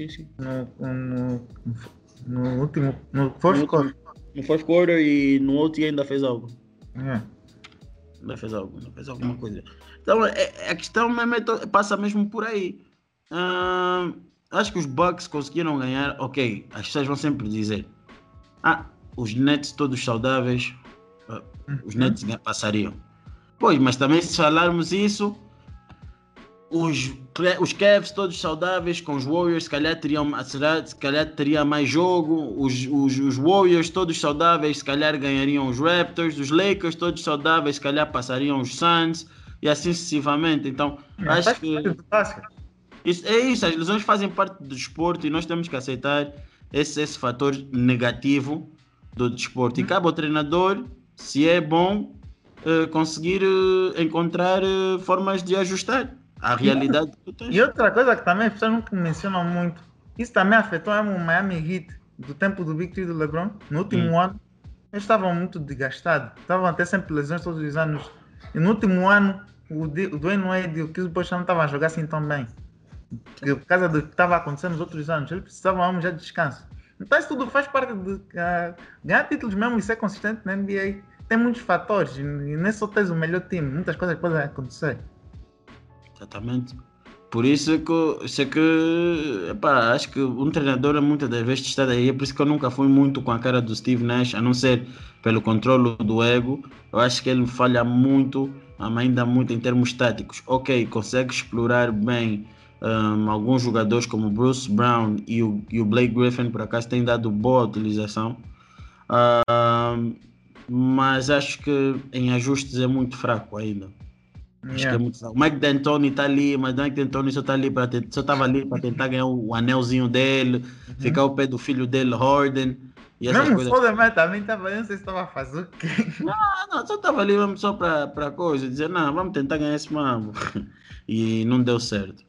No último. No fourth quarter. No fourth quarter e no OT ainda fez algo. Ainda fez alguma coisa. Então, a questão mesmo passa mesmo por aí. Acho que os Bucks conseguiram ganhar. Ok, as pessoas vão sempre dizer: os Nets todos saudáveis. Os Nets passariam. Pois, mas também se falarmos isso, os Cavs todos saudáveis, com os Warriors, se calhar teria mais jogo. Os Warriors todos saudáveis, se calhar ganhariam os Raptors. Os Lakers todos saudáveis, se calhar passariam os Suns. E assim sucessivamente. Então, acho que isso, as lesões fazem parte do desporto e nós temos que aceitar esse fator negativo do desporto. E cabe ao treinador, se é bom, conseguir encontrar formas de ajustar a realidade que tu tens. E outra coisa que também as pessoas nunca mencionam muito, isso também afetou o Miami Heat do tempo do Victory do LeBron. No último ano, eles estavam muito desgastados, estavam até sempre lesões todos os anos. E no último ano, o Dwayne Wade e o Chris Bosh não estavam a jogar assim tão bem. Por causa do que estava acontecendo nos outros anos, eles precisavam já de descanso. Então isso tudo faz parte de ganhar títulos mesmo e ser consistente na NBA. Tem muitos fatores e nem só tens o melhor time, muitas coisas podem acontecer. Exatamente. Por isso acho que um treinador muitas das vezes está daí. É por isso que eu nunca fui muito com a cara do Steve Nash, a não ser pelo controle do ego. Eu acho que ele falha muito, ainda muito em termos táticos. Ok, consegue explorar bem alguns jogadores como o Bruce Brown e o Blake Griffin, por acaso, têm dado boa utilização. Mas acho que em ajustes é muito fraco ainda. Acho que é muito fraco. O Mike D'Antoni está ali, mas o Mike D'Antoni só estava ali para tentar ganhar o anelzinho dele, ficar ao pé do filho dele, Harden. E essas mesmo coisas. O Soderman também estava, não sei se estava a fazer o quê. Não, só estava ali mesmo só para coisa, dizer, não, vamos tentar ganhar esse mambo. E não deu certo.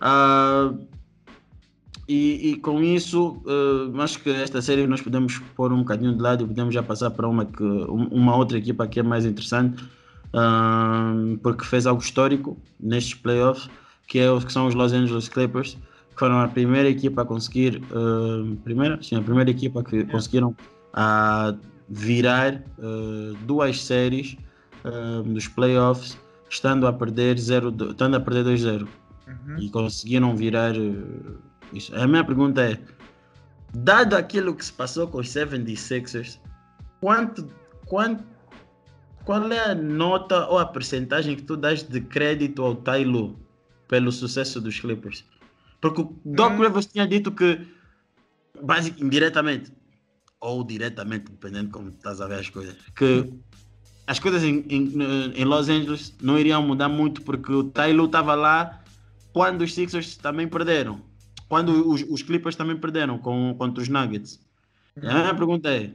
E com isso, acho que esta série nós podemos pôr um bocadinho de lado e podemos já passar para uma outra equipa que é mais interessante, porque fez algo histórico nestes playoffs, que são os Los Angeles Clippers, que foram a primeira equipa a conseguir, a primeira equipa que conseguiram virar duas séries dos playoffs, estando a perder 2-0. E conseguiram virar isso. A minha pergunta é, dado aquilo que se passou com os 76ers, qual é a nota ou a percentagem que tu dás de crédito ao Ty Lue pelo sucesso dos Clippers? Porque o Doc Rivers tinha dito que, indiretamente, ou diretamente, dependendo de como estás a ver as coisas, que as coisas em Los Angeles não iriam mudar muito porque o Ty Lue estava lá quando os Sixers também perderam. Quando os Clippers também perderam contra os Nuggets. E a minha pergunta é,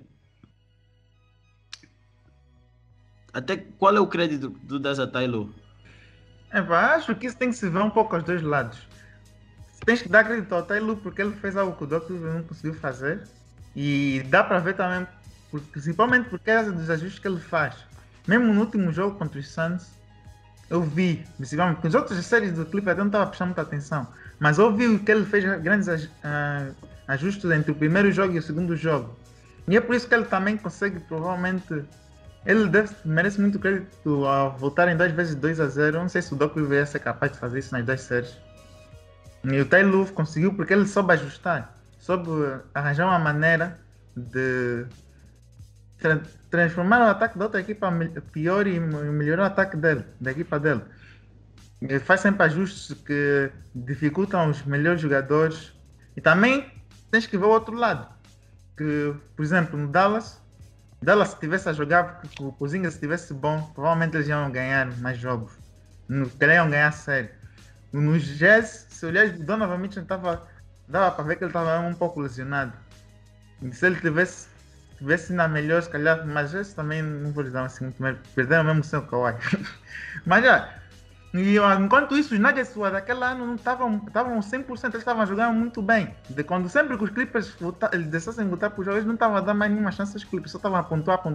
até qual é o crédito do Dasa Ty Lue? Acho que isso tem que se ver um pouco aos dois lados. Tens que dar crédito ao Ty Lue porque ele fez algo que o Doc Rivers não conseguiu fazer. E dá para ver também, principalmente por causa dos ajustes que ele faz. Mesmo no último jogo contra os Suns, eu vi, principalmente, porque as outras séries do Clippers eu não estava prestando muita atenção. Mas eu vi que ele fez grandes ajustes entre o primeiro jogo e o segundo jogo. E é por isso que ele também consegue, provavelmente, ele merece muito crédito ao voltarem 2 vezes 2-0. Eu não sei se o Doc Rivers ia ser capaz de fazer isso nas duas séries. E o Ty Lue conseguiu porque ele soube ajustar, soube arranjar uma maneira de transformar o ataque da outra equipa pior e melhorar o ataque da equipa dele. Ele faz sempre ajustes que dificultam os melhores jogadores. E também tens que ver o outro lado. Que, por exemplo, no Dallas se tivesse a jogar, se o Porzingis estivesse bom, provavelmente eles iam ganhar mais jogos. Iam ganhar a série. Nos Jazz, se olhares, o Donovan Mitchell dava para ver que ele estava um pouco lesionado. E se ele tivesse na melhor, se calhar, mas esse também não vou lhe dar assim muito mais. Perderam mesmo sem o Kawhi. Mas e enquanto isso, os Nuggets daquele ano não estavam 100%, eles estavam jogando muito bem. Sempre que os Clippers decidissem voltar para os jogos, eles não estavam a dar mais nenhuma chance aos Clippers, só estavam a pontuar.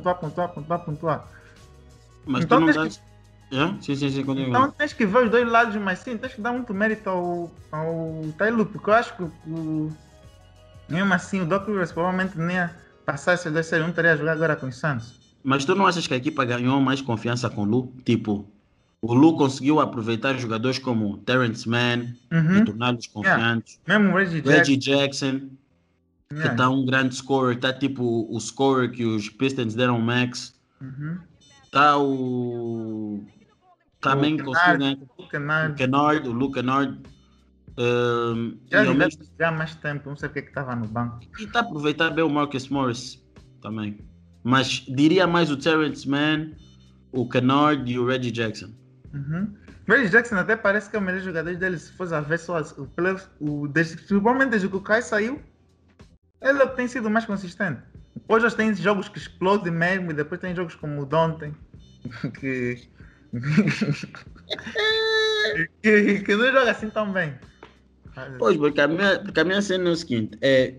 Mas então, tu não dás... Sim, continua. Então tens que ver os dois lados, mas sim, tens que dar muito mérito ao Ty Lue, porque eu acho que mesmo assim o Doc Rivers provavelmente nem ia passar essas duas séries, não teria a jogar agora com os Suns. Mas tu não achas que a equipa ganhou mais confiança com o Lue? Tipo, o Lue conseguiu aproveitar jogadores como Terrence Mann e torná-los confiantes. Mesmo o Reggie Jackson, que está um grande scorer, está tipo o scorer que os Pistons deram Max. Está o também conseguem. O Kennard. O Luke Kennard. Já E ao devia mesmo jogar mais tempo, não sei porque é que estava no banco. e está a aproveitar bem o Marcus Morris também. Mas diria mais o Terrence Mann, o Kennard e o Reggie Jackson. Uhum. Reggie Jackson até parece que é o melhor jogador dele, se fosse a ver só principalmente desde que o Kai saiu, ele é o que tem sido mais consistente. Depois já tem jogos que explodem mesmo, e depois tem jogos como o de ontem, que, que não joga assim tão bem. Pois, porque a minha cena é o seguinte,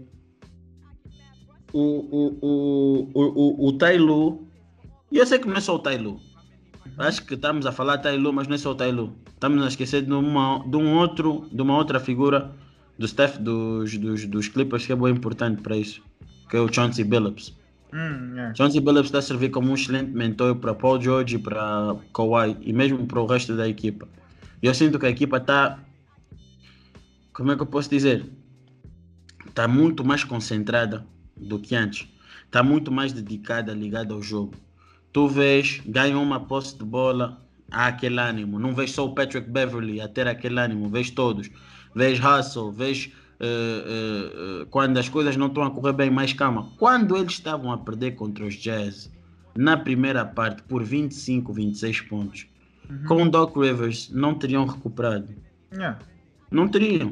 o Tai Lu, e eu sei que não é só o Tai Lu, acho que estamos a falar Tai Lu, mas não é só o Tai Lu, estamos a esquecer de uma outra figura do staff dos Clippers que é bem importante para isso, que é o Chauncey Billups. Yeah. Chauncey Billups está a servir como um excelente mentor para Paul George e para Kawhi e mesmo para o resto da equipa. E eu sinto que a equipa está, como é que eu posso dizer? Está muito mais concentrada do que antes. Está muito mais dedicada, ligada ao jogo. Tu vês, ganha uma posse de bola, há aquele ânimo. Não vês só o Patrick Beverley a ter aquele ânimo, vês todos. Vês Russell, vês quando as coisas não estão a correr bem, mais calma. Quando eles estavam a perder contra os Jazz, na primeira parte, por 25, 26 pontos, com o Doc Rivers, não teriam recuperado. Yeah. Não teriam.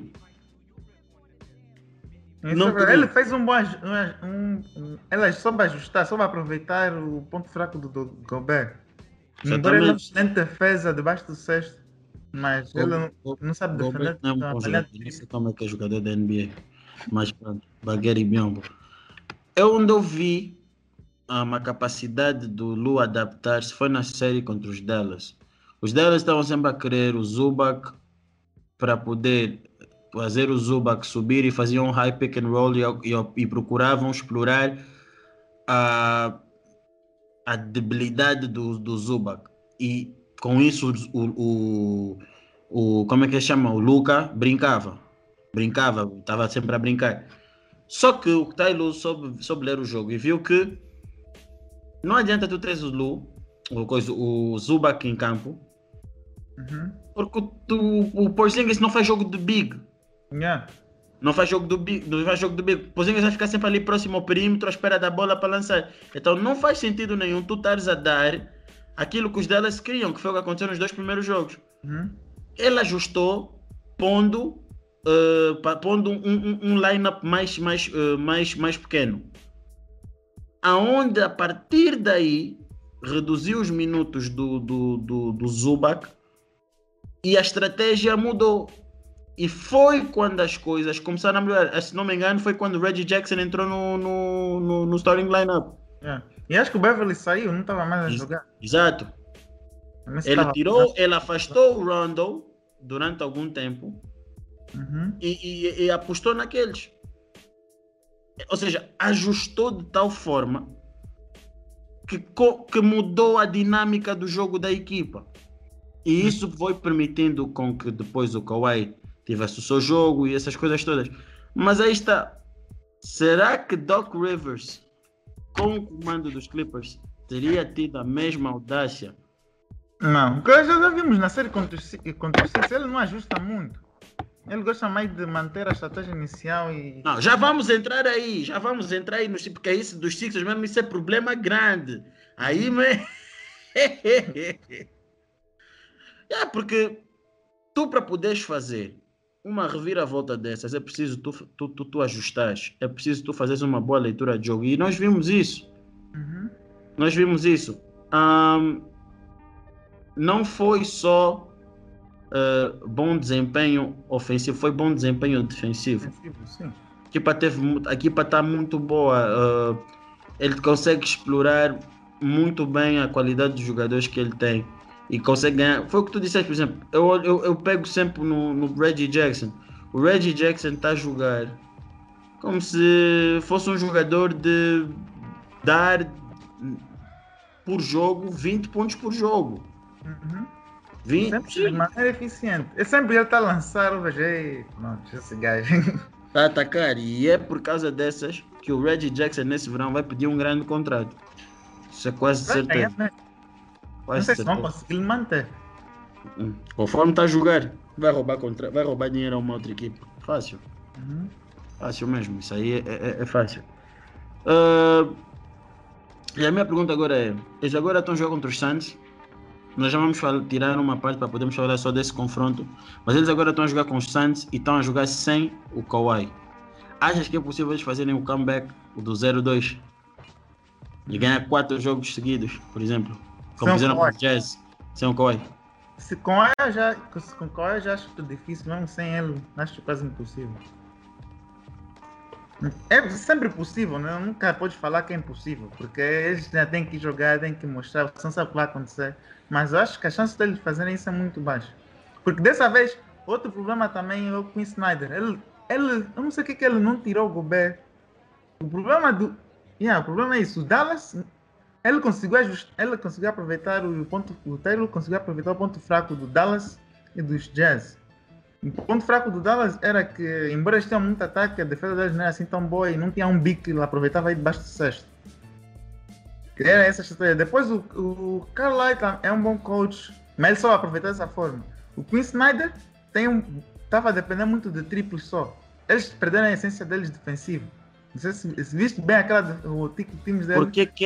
Ele fez um bom. Ela soube ajustar, soube aproveitar o ponto fraco do Gobert. Embora ele não excelente defesa debaixo do cesto, mas ele não sabe defender. Não é um bom jogador, não sei como é que é jogador da NBA, mas pronto, Bagueri Biombo. Eu onde eu vi a capacidade do Lu adaptar-se foi na série contra os Dallas. Os Dallas estavam sempre a querer o Zubac para poder fazer o Zubac subir e faziam um high pick and roll e procuravam explorar a debilidade do Zubac. E com isso como é que se chama? O Luka brincava, estava sempre a brincar. Só que o Taylor soube ler o jogo e viu que não adianta tu teres o Zubac em campo, porque o Porzingis não faz jogo de big. Yeah. Não faz jogo do big. O Porzingis vai ficar sempre ali próximo ao perímetro à espera da bola para lançar. Então não faz sentido nenhum tu estares a dar aquilo que os Dallas queriam, que foi o que aconteceu nos 2 primeiros jogos. Ele ajustou pondo um lineup mais pequeno, aonde a partir daí reduziu os minutos do Zubac e a estratégia mudou. E foi quando as coisas começaram a melhorar. Se não me engano, foi quando o Reggie Jackson entrou no starting lineup. Yeah. E acho que o Beverly saiu, não estava mais a jogar. Exato. Ele afastou o Rondo durante algum tempo e apostou naqueles. Ou seja, ajustou de tal forma que mudou a dinâmica do jogo da equipa. E isso foi permitindo com que depois o Kawhi tivesse o seu jogo e essas coisas todas. Mas aí está. Será que Doc Rivers, com o comando dos Clippers, teria tido a mesma audácia? Não, porque já vimos na série contra os Six, ele não ajusta muito. Ele gosta mais de manter a estratégia inicial e... Não, já vamos entrar aí porque isso dos Sixers mesmo, isso é problema grande. Aí, porque tu para poderes fazer uma reviravolta dessas, é preciso tu ajustares, é preciso tu fazeres uma boa leitura de jogo, e nós vimos isso. Não foi só bom desempenho ofensivo, foi bom desempenho defensivo. Sim. A equipa está muito boa, ele consegue explorar muito bem a qualidade dos jogadores que ele tem e consegue ganhar. Foi o que tu disseste, por exemplo, eu pego sempre no Reggie Jackson. O Reggie Jackson está a jogar como se fosse um jogador de dar por jogo 20 pontos por jogo. 20? Sempre de maneira eficiente. Eu sempre já está a lançar, eu vejo, não, esse gajo. Está a atacar, e é por causa dessas que o Reggie Jackson nesse verão vai pedir um grande contrato. Isso é quase certeza. Não sei se vão conseguir manter. Conforme está a jogar, vai roubar dinheiro a uma outra equipe. Fácil. Uhum. Fácil mesmo. Isso aí é fácil. Ah, e a minha pergunta agora é: eles agora estão jogando contra os Suns. Nós já vamos tirar uma parte para podermos falar só desse confronto. Mas eles agora estão a jogar com os Suns e estão a jogar sem o Kawhi. Achas que é possível eles fazerem o comeback do 0-2 e ganhar 4 jogos seguidos, por exemplo? Como Sem o fizeram com o Kawhi. Jazz, sem o Kawhi? Se com Kawhi eu já acho difícil, mesmo sem ele, acho quase impossível. É sempre possível, né? Nunca pode falar que é impossível, porque eles já têm que jogar, têm que mostrar, você não sabe o que vai acontecer. Mas eu acho que a chance deles fazerem isso é muito baixa. Porque dessa vez, outro problema também é o Quinn Snyder. Eu não sei o que ele não tirou o Gobert. O problema o problema é isso. O Dallas, ele conseguiu aproveitar o Taylor conseguiu aproveitar o ponto fraco do Dallas e dos Jazz. O ponto fraco do Dallas era que, embora eles tenham muito ataque, a defesa deles não era assim tão boa e não tinha um big que ele aproveitava aí debaixo do cesto. Era essa a estratégia. Depois o Carlisle é um bom coach, mas ele só aproveitou dessa forma. O Quinn Snyder estava a depender muito de triplos só. Eles perderam a essência deles defensiva. Não sei se viste bem o times dele. Por que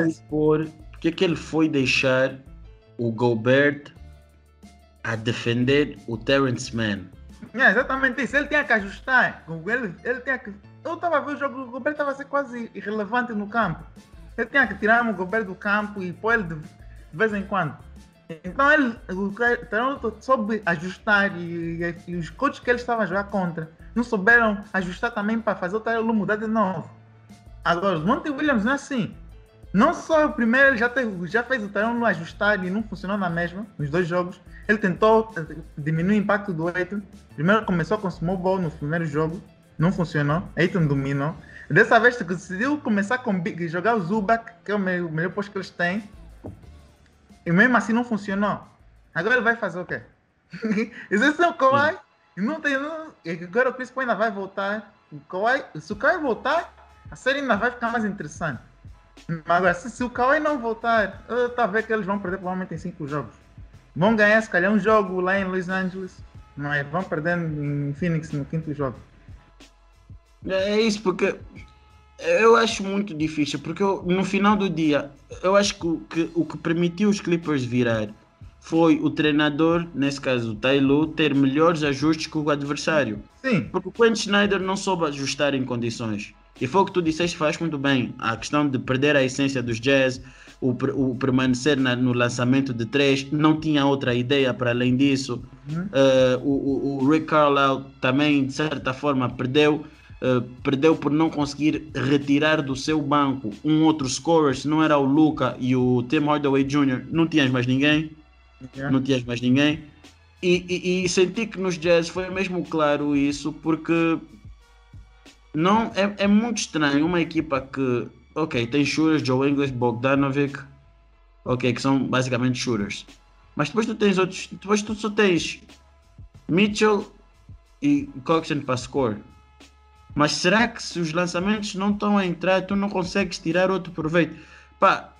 ele foi deixar o Gobert a defender o Terrence Mann? É exatamente isso. Ele tinha que ajustar. Ele tinha que... Eu estava a ver o jogo, o Gobert estava a ser quase irrelevante no campo. Ele tinha que tirar o Gobert do campo e pôr ele de vez em quando. Então o Toronto soube ajustar e os coaches que ele estava a jogar contra não souberam ajustar também para fazer o Tyronn mudar de novo. Agora, o Monty Williams não é assim. Não só o primeiro, ele já fez o Tyronn ajustar e não funcionou na mesma, nos 2 jogos. Ele tentou diminuir o impacto do Ayton. Primeiro começou com small ball no primeiro jogo, não funcionou. Ayton dominou. Dessa vez decidiu começar com jogar o Zubac, que é o melhor posto que eles têm. E mesmo assim não funcionou. Agora ele vai fazer o quê? Existe o Kawhi. Agora o Chris Paul ainda vai voltar. Se o Kawhi voltar, a série ainda vai ficar mais interessante. Mas agora, se o Kawhi não voltar, tá a ver que eles vão perder provavelmente em 5 jogos. Vão ganhar se calhar um jogo lá em Los Angeles, mas vão perder em Phoenix no 5º jogo. É isso, porque eu acho muito difícil, porque no final do dia, eu acho que o que permitiu os Clippers virar foi o treinador, nesse caso o Ty Lue, ter melhores ajustes que o adversário. Sim. Porque o Quinn Snyder não soube ajustar em condições. E foi o que tu disseste, faz muito bem. A questão de perder a essência dos Jazz, o permanecer no lançamento de 3, não tinha outra ideia para além disso. O Rick Carlisle também, de certa forma, perdeu por não conseguir retirar do seu banco um outro scorer. Se não era o Luka e o Tim Hardaway Jr., não tinhas mais ninguém. Não tinhas mais ninguém. E senti que nos Jazz foi mesmo claro isso, porque não é muito estranho uma equipa que, ok, tem shooters, Joe Ingles, Bogdanovic, ok, que são basicamente shooters, mas depois tu tens outros, depois tu só tens Mitchell e Coxon para score. Mas será que se os lançamentos não estão a entrar, tu não consegues tirar outro proveito? Pá,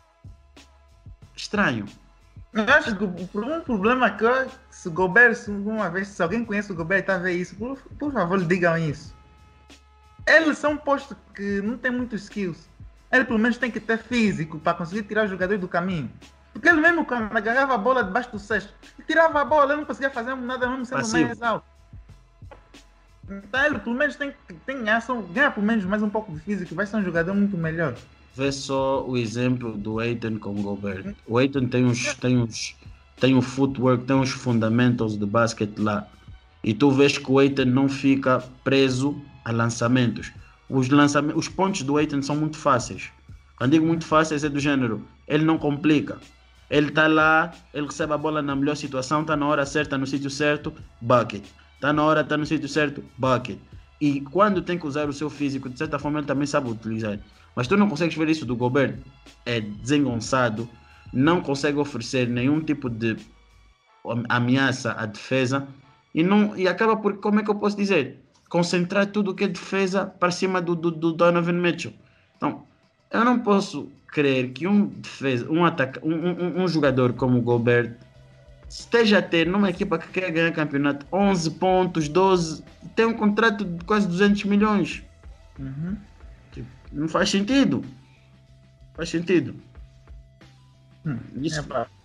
estranho. Eu acho que um problema que se o Gobert, se alguém conhece o Gobert e está a ver isso, por favor, lhe digam isso. Eles são postos que não tem muitos skills. Ele pelo menos tem que ter físico para conseguir tirar os jogadores do caminho. Porque ele mesmo, quando agarrava a bola debaixo do cesto, ele tirava a bola, ele não conseguia fazer nada mesmo sendo mais alto. Então ele pelo menos tem ganhar pelo menos mais um pouco de físico, vai ser um jogador muito melhor. Vê só o exemplo do Ayton com o Gobert. O Ayton tem o footwork, tem os fundamentals de basquete lá. E tu vês que o Ayton não fica preso a lançamentos. Os pontos do Ayton são muito fáceis. Quando digo muito fáceis é do gênero, ele não complica. Ele está lá, ele recebe a bola na melhor situação, está na hora certa, no sítio certo, bucket. Está na hora, está no sítio certo, bucket. E quando tem que usar o seu físico, de certa forma ele também sabe utilizar. Mas tu não consegues ver isso do Gobert. É desengonçado, não consegue oferecer nenhum tipo de ameaça à defesa e acaba por, como é que eu posso dizer, concentrar tudo o que é defesa para cima do Donovan Mitchell. Então, eu não posso crer que um jogador como o Gobert esteja a ter numa equipa que quer ganhar campeonato 11 pontos, 12, tem um contrato de quase 200 milhões. Tipo, não faz sentido. Faz sentido. Isso.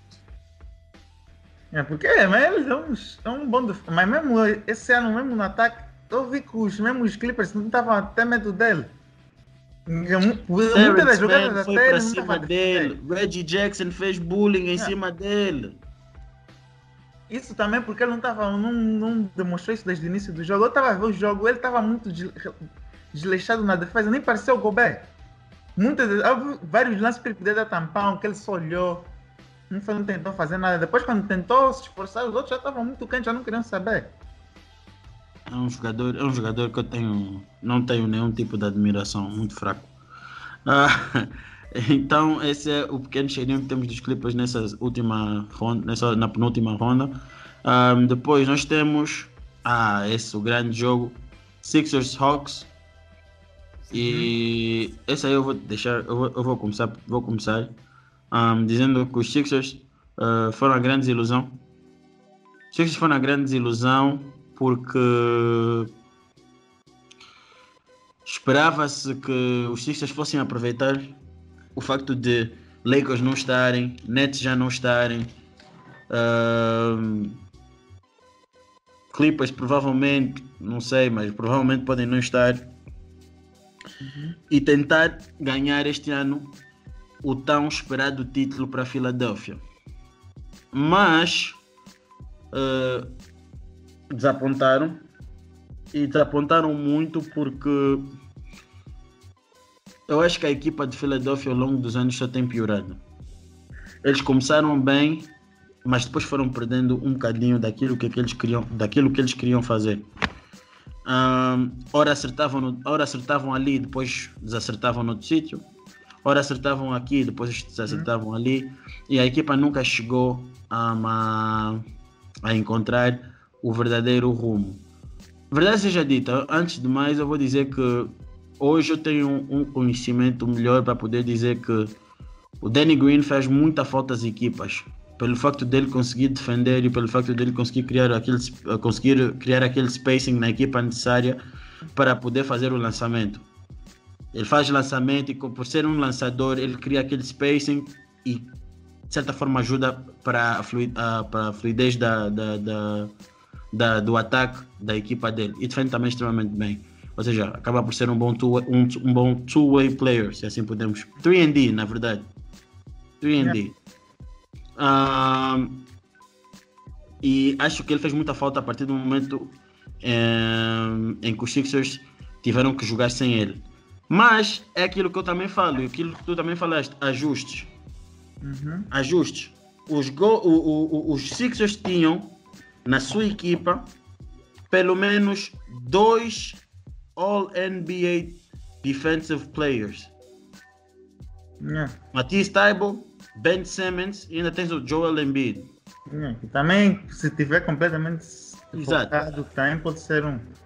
Porque mas eles é um bom mas mesmo esse ano, mesmo no ataque, eu vi que os mesmos Clippers não estavam até medo dele. Muitas das jogadas foi até para ele não cima estava dele. Reggie Jackson fez bullying em cima dele. Isso também porque ele não demonstrou isso desde o início do jogo. Eu estava a ver o jogo, ele estava muito desleixado na defesa, nem pareceu o Gobert. Vários lances que ele podia dar tampão, que ele só olhou. Não tentou fazer nada. Depois, quando tentou se esforçar, os outros já estavam muito quentes, já não queriam saber. É um jogador que eu não tenho nenhum tipo de admiração, muito fraco. Então, esse é o pequeno cheirinho que temos dos Clippers na penúltima ronda. Depois nós temos o grande jogo, Sixers Hawks. E esse aí eu vou deixar, eu vou começar dizendo que os Sixers foram uma grande desilusão. Os Sixers foram uma grande desilusão porque esperava-se que os Sixers fossem aproveitar o facto de Lakers não estarem, Nets já não estarem, Clippers provavelmente, não sei, mas provavelmente podem não estar, e tentar ganhar este ano o tão esperado título para a Filadélfia. Mas desapontaram muito porque eu acho que a equipa de Filadélfia ao longo dos anos só tem piorado. Eles começaram bem, mas depois foram perdendo um bocadinho daquilo que eles queriam fazer. Ora acertavam ali, depois desacertavam no outro sítio. Ora acertavam aqui, depois desacertavam ali. E a equipa nunca chegou a encontrar o verdadeiro rumo. Verdade seja dita, antes de mais eu vou dizer que hoje eu tenho um conhecimento melhor para poder dizer que o Danny Green faz muita falta às equipas, pelo facto dele conseguir defender e pelo facto dele conseguir criar aquele spacing na equipa necessária para poder fazer o lançamento. Ele faz lançamento e por ser um lançador ele cria aquele spacing e de certa forma ajuda para a fluidez do ataque da equipa dele, e defende também extremamente bem, ou seja, acaba por ser um bom two-way player, se assim podemos, 3&D na verdade, 3&D. E acho que ele fez muita falta a partir do momento em que os Sixers tiveram que jogar sem ele. Mas é aquilo que eu também falo, e aquilo que tu também falaste, ajustes. Ajustes. Os Sixers tinham na sua equipa pelo menos 2 All-NBA Defensive Players. Matisse Thybulle, Ben Simmons e ainda tens o Joel Embiid. E também, se tiver completamente focado, também pode ser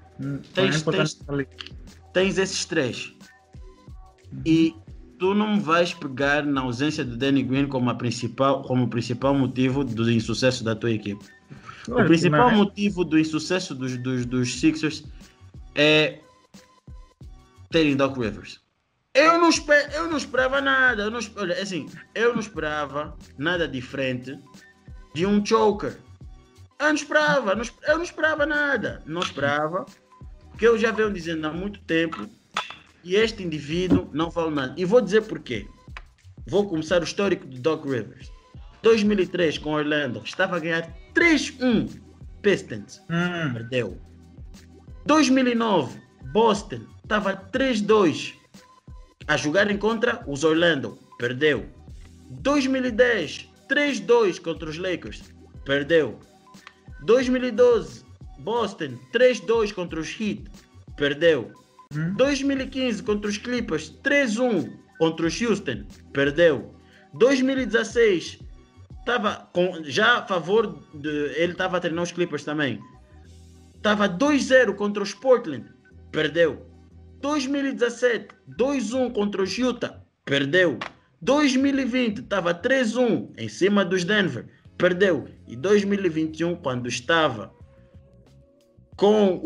tens esses 3. E tu não vais pegar na ausência de Danny Green como o principal motivo do insucesso da tua equipe. O principal motivo do insucesso dos Sixers é terem Doc Rivers. Eu não esperava nada. Eu não esperava nada diferente de um choker. Eu não esperava nada. Não esperava, porque eu já venho dizendo há muito tempo e este indivíduo não vale nada. E vou dizer porquê. Vou começar o histórico de Doc Rivers. 2003 com Orlando, estava a ganhar 3-1 Pistons, perdeu. 2009 Boston, estava 3-2 a jogarem contra os Orlando, perdeu. 2010 3-2 contra os Lakers, perdeu. 2012 Boston 3-2 contra os Heat, perdeu. 2015 contra os Clippers 3-1 contra os Houston, perdeu. 2016 estava já a favor de ele, estava a treinar os Clippers também, estava 2-0 contra os Portland, perdeu. 2017 2-1 contra os Utah, perdeu. 2020 estava 3-1 em cima dos Denver, perdeu. E 2021, quando estava com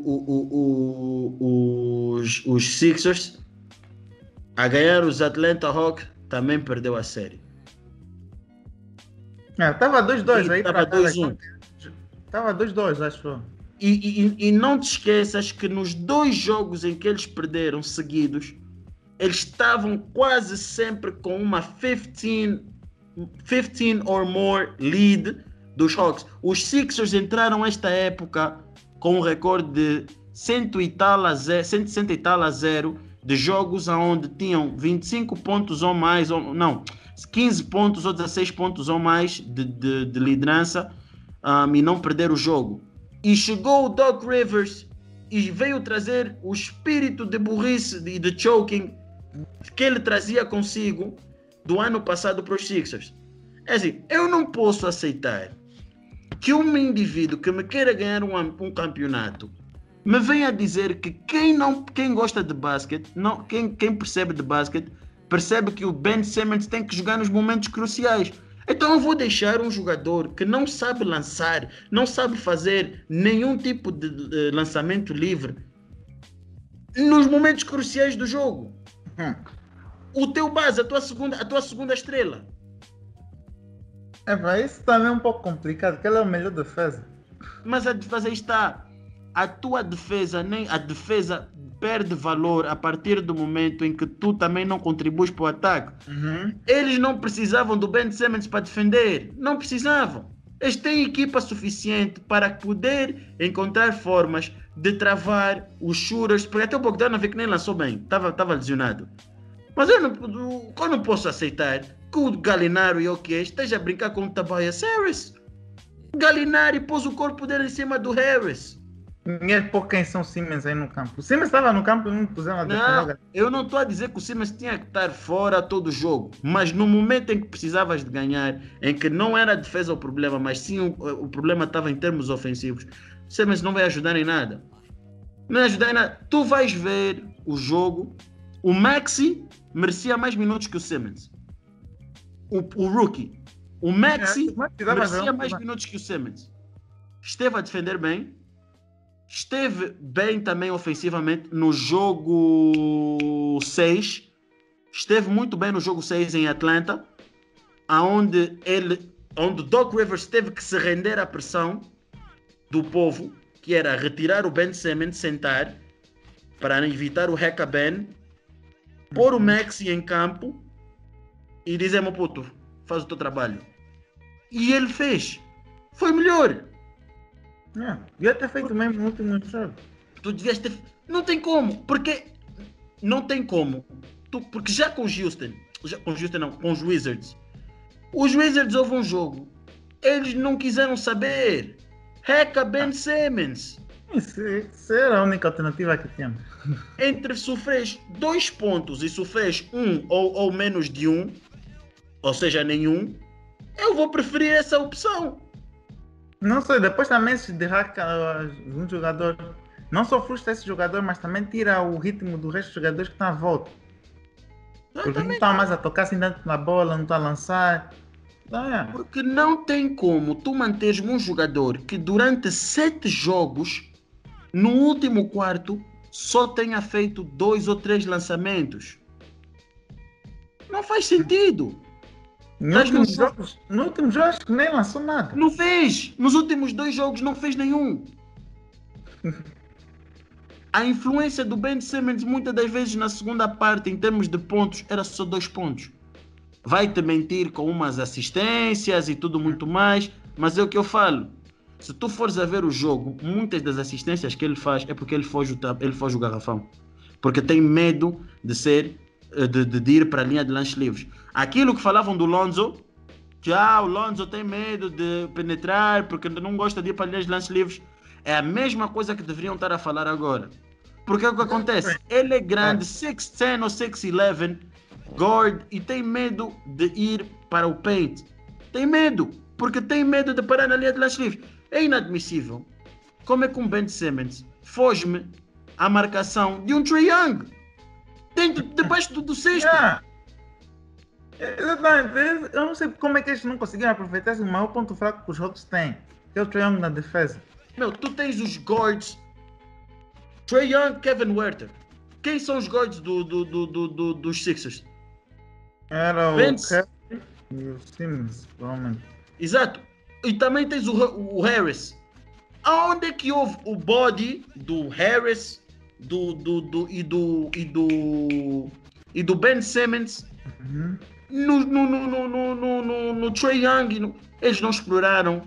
os Sixers a ganhar os Atlanta Hawks, também perdeu a série. Estava 2-2 aí Estava para cada. 2-1. Estava 2-2, acho. E não te esqueças que nos 2 jogos em que eles perderam seguidos, eles estavam quase sempre com uma 15 or more lead dos Hawks. Os Sixers entraram esta época com um recorde de 160 e tal a 0 de jogos onde tinham 25 pontos ou mais, 15 pontos ou 16 pontos ou mais de liderança, e não perder o jogo. E chegou o Doc Rivers e veio trazer o espírito de burrice e de choking que ele trazia consigo do ano passado para os Sixers. É assim, eu não posso aceitar que um indivíduo que me queira ganhar um campeonato me venha dizer que quem gosta de basquete, quem percebe de basquete, percebe que o Ben Simmons tem que jogar nos momentos cruciais. Então eu vou deixar um jogador que não sabe lançar, não sabe fazer nenhum tipo de lançamento livre nos momentos cruciais do jogo. O teu base, a tua segunda estrela. Isso também é um pouco complicado, porque ele é o melhor defesa. Mas a defesa está. A tua defesa, nem a defesa perde valor a partir do momento em que tu também não contribuis para o ataque. Eles não precisavam do Ben Simmons para defender. Não precisavam. Eles têm equipa suficiente para poder encontrar formas de travar os shooters, porque até o Bogdanovic nem lançou bem. Estava lesionado. Mas eu não posso aceitar que o Gallinari esteja a brincar com o Tobias Harris. Gallinari pôs o corpo dele em cima do Harris. Ninguém pôr quem são os Simmons aí no campo. O Simmons estava no campo e não puseram a defender. Eu não estou a dizer que o Simmons tinha que estar fora todo o jogo, mas no momento em que precisavas de ganhar, em que não era a defesa o problema, mas sim o problema estava em termos ofensivos, o Simmons não vai ajudar em nada. Não vai ajudar em nada. Tu vais ver o jogo, o Maxey merecia mais minutos que o Simmons. O rookie. O Maxey merecia mais minutos que o Simmons. Esteve a defender bem. Esteve bem também ofensivamente no jogo 6. Esteve muito bem no jogo 6 em Atlanta, onde Doc Rivers teve que se render à pressão do povo, que era retirar o Ben Simmons, sentar, para evitar o Heka Ben, pôr o Maxey em campo e dizer: meu puto, faz o teu trabalho. E ele fez. Foi melhor. Devia ter feito mesmo no último jogo. Tu devias ter. Não tem como. Porque não tem como. Porque já com os Houston. Com os Wizards. Os Wizards houve um jogo. Eles não quiseram saber. Heka Ben Simmons. Isso era a única alternativa que tinha. Entre sofres 2 pontos e sofres 1 ou menos de 1, ou seja, nenhum, eu vou preferir essa opção. Não sei, depois também se derraca um jogador, não só frustra esse jogador, mas também tira o ritmo do resto dos jogadores que estão à volta. Porque não está mais a tocar assim dentro da bola, não está a lançar. Porque não tem como tu manteres um jogador que durante 7 jogos, no último quarto, só tenha feito 2 ou 3 lançamentos. Não faz sentido. No último jogo acho que nem lançou nada. Não fez. Nos últimos 2 jogos não fez nenhum. A influência do Ben Simmons muitas das vezes na segunda parte em termos de pontos era só 2 pontos. Vai-te mentir com umas assistências e tudo muito mais, mas é o que eu falo. Se tu fores a ver o jogo, muitas das assistências que ele faz é porque ele foge o garrafão. Porque tem medo de ir para a linha de lances livres. Aquilo que falavam do Lonzo, que o Lonzo tem medo de penetrar porque não gosta de ir para a linha de lances livres, é a mesma coisa que deveriam estar a falar agora. Porque é o que acontece? Ele é grande, 6'10 ou 6'11, guard, e tem medo de ir para o paint. Tem medo, porque tem medo de parar na linha de lances livres. É inadmissível. Como é que um Ben Simmons foge-me à marcação de um Trae Young debaixo do cesto? Exatamente. Eu não sei como é que eles não conseguiram aproveitar esse maior ponto fraco que os Hawks têm, que é o Trae Young na defesa. Meu, tu tens os guards Trae Young, Kevin Huerter. Quem são os guards dos Sixers? Era o Vance. Curry e o Simmons, provavelmente. Exato. E também tens o Harris. Aonde é que houve o body do Harris e do Ben Simmons Uhum. no Trae Young? Eles não exploraram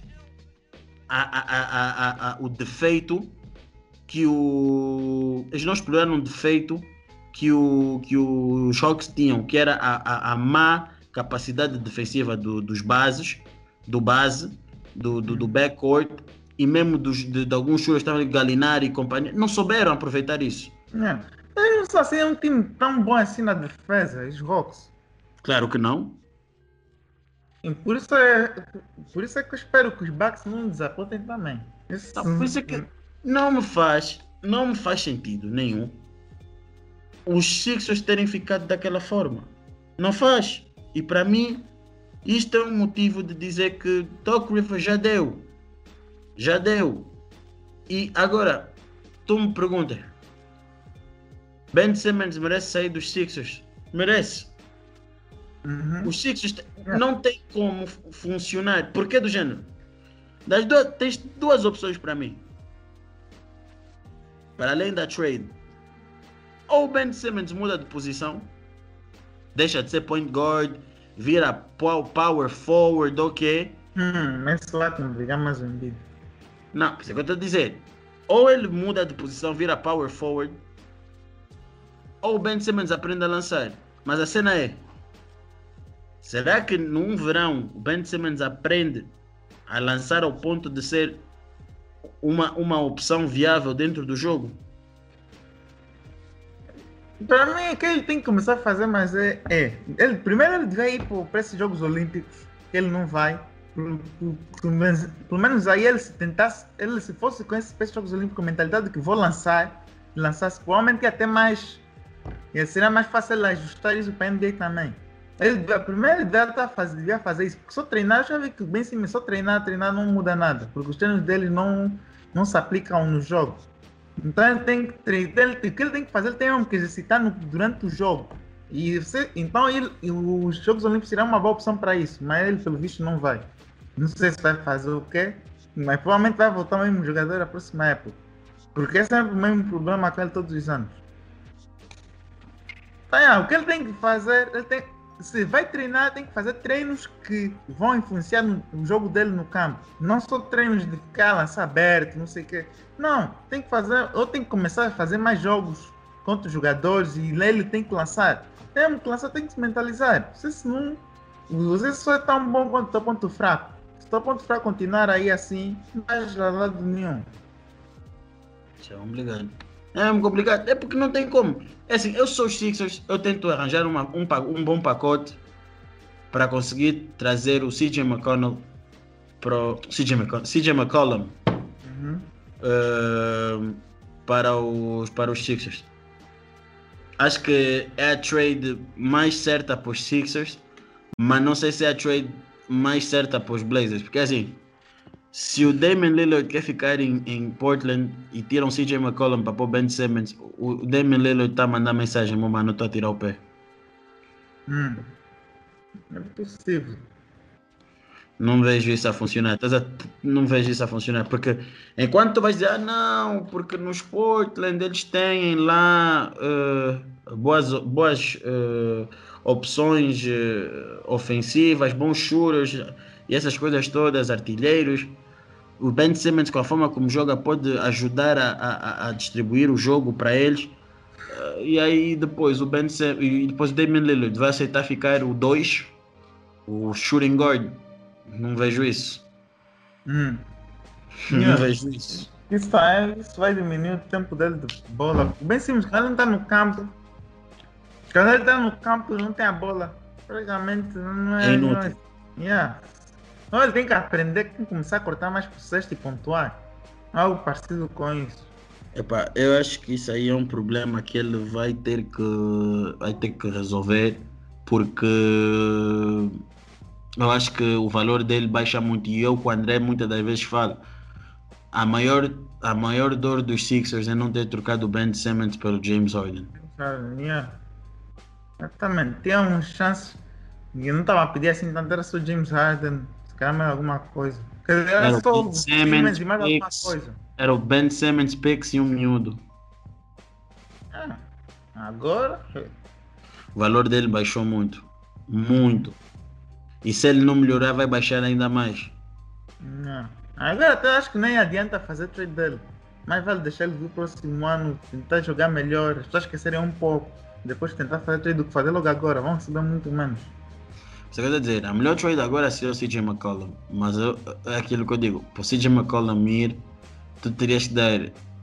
o defeito que eles não exploraram um defeito que os Hawks tinham, que era a má capacidade defensiva dos bases, do backcourt, e mesmo de alguns shooters, estavam Gallinari e companhia, não souberam aproveitar isso. Não. Eles não só assim, é um time tão bom assim na defesa, os Hawks. Claro que não. E por isso é que eu espero que os Bucks não desapontem também. Não, por isso é que não me faz sentido nenhum os Sixers terem ficado daquela forma. Não faz. E para mim, isto é um motivo de dizer que Doc Rivers já deu. Já deu. E agora, tu me perguntas, Ben Simmons merece sair dos Sixers? Merece. Uhum. Os Sixers não tem como funcionar. Porque é do género. Tens duas opções para mim. Para além da trade. Ou Ben Simmons muda de posição, deixa de ser point guard, vira power forward, ok? Mas lá tem que brigar mais um vídeo. Não, isso é o que eu estou a dizer. Ou ele muda de posição, vira power forward, ou o Ben Simmons aprende a lançar. Mas a cena é, será que num verão o Ben Simmons aprende a lançar ao ponto de ser uma opção viável dentro do jogo? Para mim, o que ele tem que começar a fazer mais ele primeiro ele vai ir para esses Jogos Olímpicos, que ele não vai. Pelo menos aí ele se fosse com esses Jogos Olímpicos com a mentalidade de que vou lançasse, provavelmente ia ter mais, seria mais fácil ajustar isso para a NBA também. Primeiro ele devia fazer isso, porque só treinar, eu já vi que bem sim, só treinar não muda nada, porque os treinos dele não se aplicam nos jogos. Então ele tem que treinar, o que ele tem que fazer, ele tem que exercitar durante o jogo. Então os Jogos Olímpicos serão uma boa opção para isso, mas ele pelo visto não vai. Não sei se vai fazer o quê, mas provavelmente vai voltar o mesmo jogador na próxima época. Porque esse é o mesmo problema com ele todos os anos. Então, o que ele tem que fazer, se vai treinar, tem que fazer treinos que vão influenciar no jogo dele no campo. Não só treinos de ficar lançar aberto, não sei o quê. Não, tem que começar a fazer mais jogos contra os jogadores e ele tem que lançar. Tem que se mentalizar. Você só é tão bom quanto o teu ponto fraco. Se o teu ponto fraco continuar aí assim, não vai a lado nenhum. Isso é complicado. É complicado. É porque não tem como. É assim, eu sou os Sixers, eu tento arranjar um bom pacote para conseguir trazer o CJ McCollum para os Sixers. Acho que é a trade mais certa para os Sixers, mas não sei se é a trade mais certa para os Blazers, porque assim, se o Damian Lillard quer ficar em Portland e tira um CJ McCollum para pôr Ben Simmons, o Damian Lillard está a mandar mensagem, meu mano, estou a tirar o pé. É possível. Não vejo isso a funcionar. Não vejo isso a funcionar. Porque enquanto tu vais dizer, não, porque nos Portland eles têm lá boas opções ofensivas, bons shooters e essas coisas todas, artilheiros. O Ben Simmons, com a forma como joga, pode ajudar a distribuir o jogo para eles. E aí depois o Damian Lillard vai aceitar ficar o 2, o shooting guard. Não vejo isso. Não vejo isso. Isso vai diminuir o tempo dele de bola. Bem simples, quando ele está no campo, não tem a bola. Praticamente não é inútil. Então ele tem que aprender, tem que começar a cortar mais pro cesto e pontuar. Algo parecido com isso. Eu acho que isso aí é um problema que ele vai ter que resolver, porque eu acho que o valor dele baixa muito e eu com o André muitas das vezes falo a maior, a maior dor dos Sixers é não ter trocado o Ben Simmons pelo James Harden. Yeah. Exatamente. Tinha uma chance. E eu não estava a pedir assim tanto, era só James Harden, se calhar mais alguma coisa. Quer dizer, era Era o só Ben o Simmons, Siemens e mais alguma Picks, coisa. era o Ben Simmons, Picks e um miúdo. Ah, agora, O valor dele baixou muito. Muito. E se ele não melhorar, vai baixar ainda mais. não. Agora até acho que nem adianta fazer trade dele. Mais vale deixar ele vir pro próximo ano, tentar jogar melhor, as pessoas esquecerem um pouco. Depois tentar fazer trade do que fazer logo agora, vão receber muito menos. Você quer dizer, a melhor trade agora seria o CJ McCollum. Mas é aquilo que eu digo. Para o CJ McCollum ir, tu terias que dar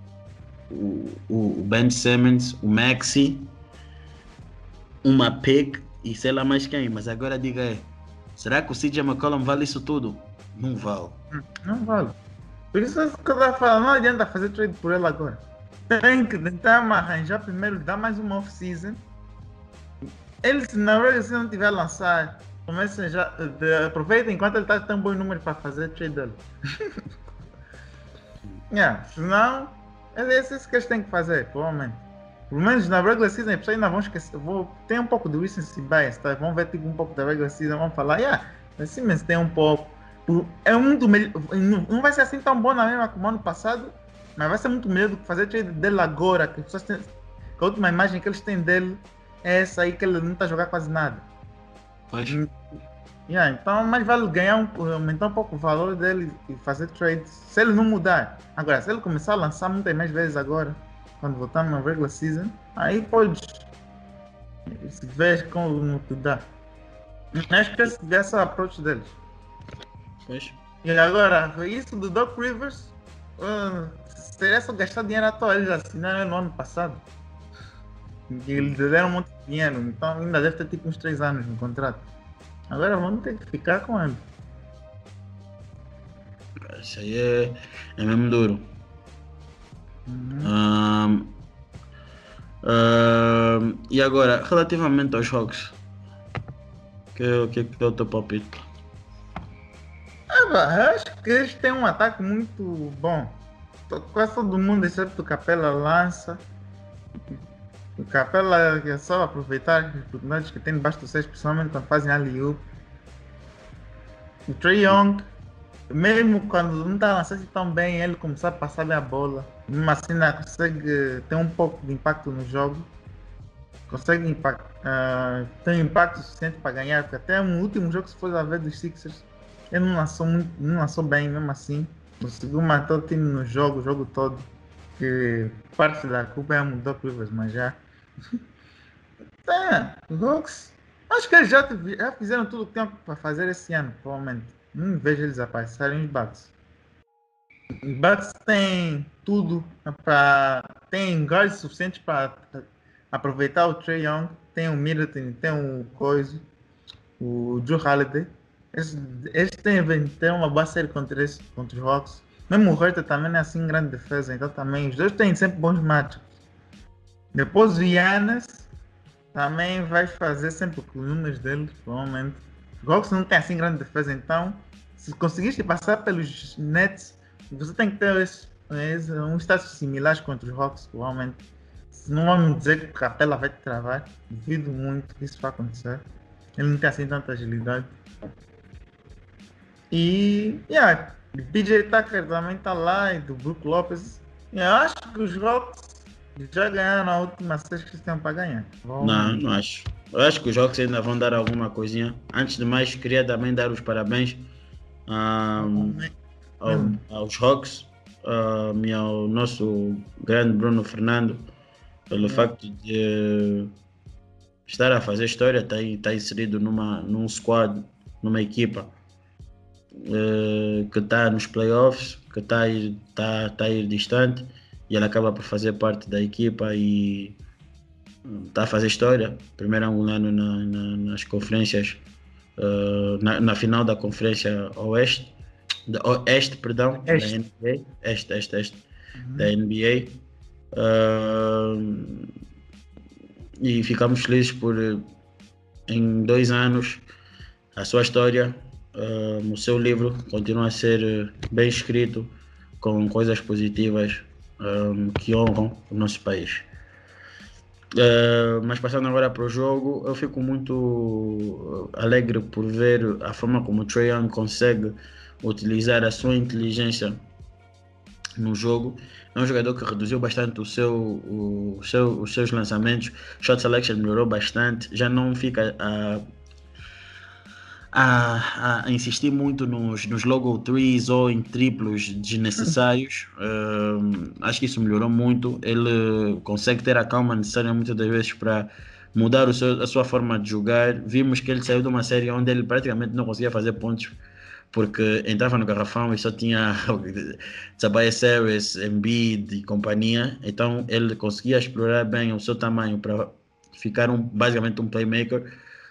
o Ben Simmons, o Maxi, uma pick e sei lá mais quem. Mas agora diga será que o CJ McCollum vale isso tudo? Não vale. Não vale. Por isso é que eu estava falando, não adianta fazer trade por ele agora. Tem que tentar arranjar primeiro, dar mais uma off-season. Ele, se na verdade, se não tiver a lançar, comecem já, aproveitem enquanto ele está tão bom número para fazer trade dele. Senão, é isso que eles têm que fazer, provavelmente. Pelo menos na regular season, as pessoas ainda vão esquecer. Tem um pouco do recency bias, tá? Vão ver tipo, um pouco da regular season, vão falar, assim mesmo tem um pouco. É muito melhor. Não vai ser assim tão bom na mesma como ano passado, mas vai ser muito melhor do que fazer trade dele agora. Que a última imagem que eles têm dele é essa aí, que ele não está a jogar quase nada. Pois. Então, mais vale aumentar um pouco o valor dele e fazer trades. Se ele não mudar. Agora, se ele começar a lançar muitas mais vezes agora, quando voltar na regular season, aí pode se ver como tu dá. Acho que esse é o approach deles. Pois. E agora, isso do Doc Rivers, seria só gastar dinheiro à toa. Eles assinaram no ano passado. E eles deram um monte de dinheiro, então ainda deve ter tipo uns 3 anos no contrato. Agora vamos ter que ficar com ele. Isso aí é mesmo duro. E agora, relativamente aos Hawks, que é o teu palpite? Acho que eles têm um ataque muito bom. Quase todo mundo, exceto o Capela, lança. O Capela é só aproveitar as oportunidades que tem debaixo do 6, principalmente quando fazem alley-oop. O Trae Young, mesmo quando não está lançando tão bem, ele começar a passar bem a bola. Mesmo assim, ainda consegue ter um pouco de impacto no jogo. Consegue ter um impacto suficiente para ganhar, porque até no último jogo, se for a ver dos Sixers, ele não lançou bem mesmo assim. Conseguiu matar o time no jogo, o jogo todo. Que parte da culpa é o Doc Rivers, mas já. Os Hawks, acho que eles já fizeram tudo o que tinham para fazer esse ano, provavelmente. Não vejo eles aparecerem os Bucks. Os Bucks têm tudo tem guards suficientes para aproveitar o Trae Young. Tem o Middleton, tem o Coisa, o Drew Holiday. Eles têm uma boa série contra os Hawks. Mesmo o Herter também não é assim grande defesa, então também os dois têm sempre bons matchups. Depois o Giannis também vai fazer sempre os números dele, provavelmente. O Hawks não tem assim grande defesa, então se conseguiste passar pelos Nets, você tem que ter um status similar contra os Hawks, provavelmente. Não vamos dizer que o Capela vai te travar, duvido muito que isso vai acontecer. Ele não tem assim tanta agilidade. E o PJ Tucker também tá lá, e do Brook Lopez. Eu acho que os Hawks já ganharam a última 6 que eles têm para ganhar. Não acho. Eu acho que os Hawks ainda vão dar alguma coisinha. Antes de mais, queria também dar os parabéns aos Hawks e ao nosso grande Bruno Fernando pelo facto de estar a fazer história, está inserido num squad, numa equipa que está nos playoffs, que está a ir distante, e ele acaba por fazer parte da equipa e está a fazer história. Primeiro angolano nas conferências, na final da conferência Oeste, da NBA, da NBA. E ficamos felizes por em 2 anos, a sua história, o seu livro continua a ser bem escrito, com coisas positivas que honram o nosso país. Mas passando agora para o jogo, eu fico muito alegre por ver a forma como o Trae Young consegue utilizar a sua inteligência no jogo. É um jogador que reduziu bastante os seus lançamentos, shot selection melhorou bastante, já não fica a insistir muito nos logo threes ou em triplos desnecessários. Acho que isso melhorou muito. Ele consegue ter a calma necessária muitas das vezes para mudar a sua forma de jogar. Vimos que ele saiu de uma série onde ele praticamente não conseguia fazer pontos porque entrava no garrafão e só tinha Tobias Harris, Embiid e companhia. Então ele conseguia explorar bem o seu tamanho para ficar basicamente um playmaker.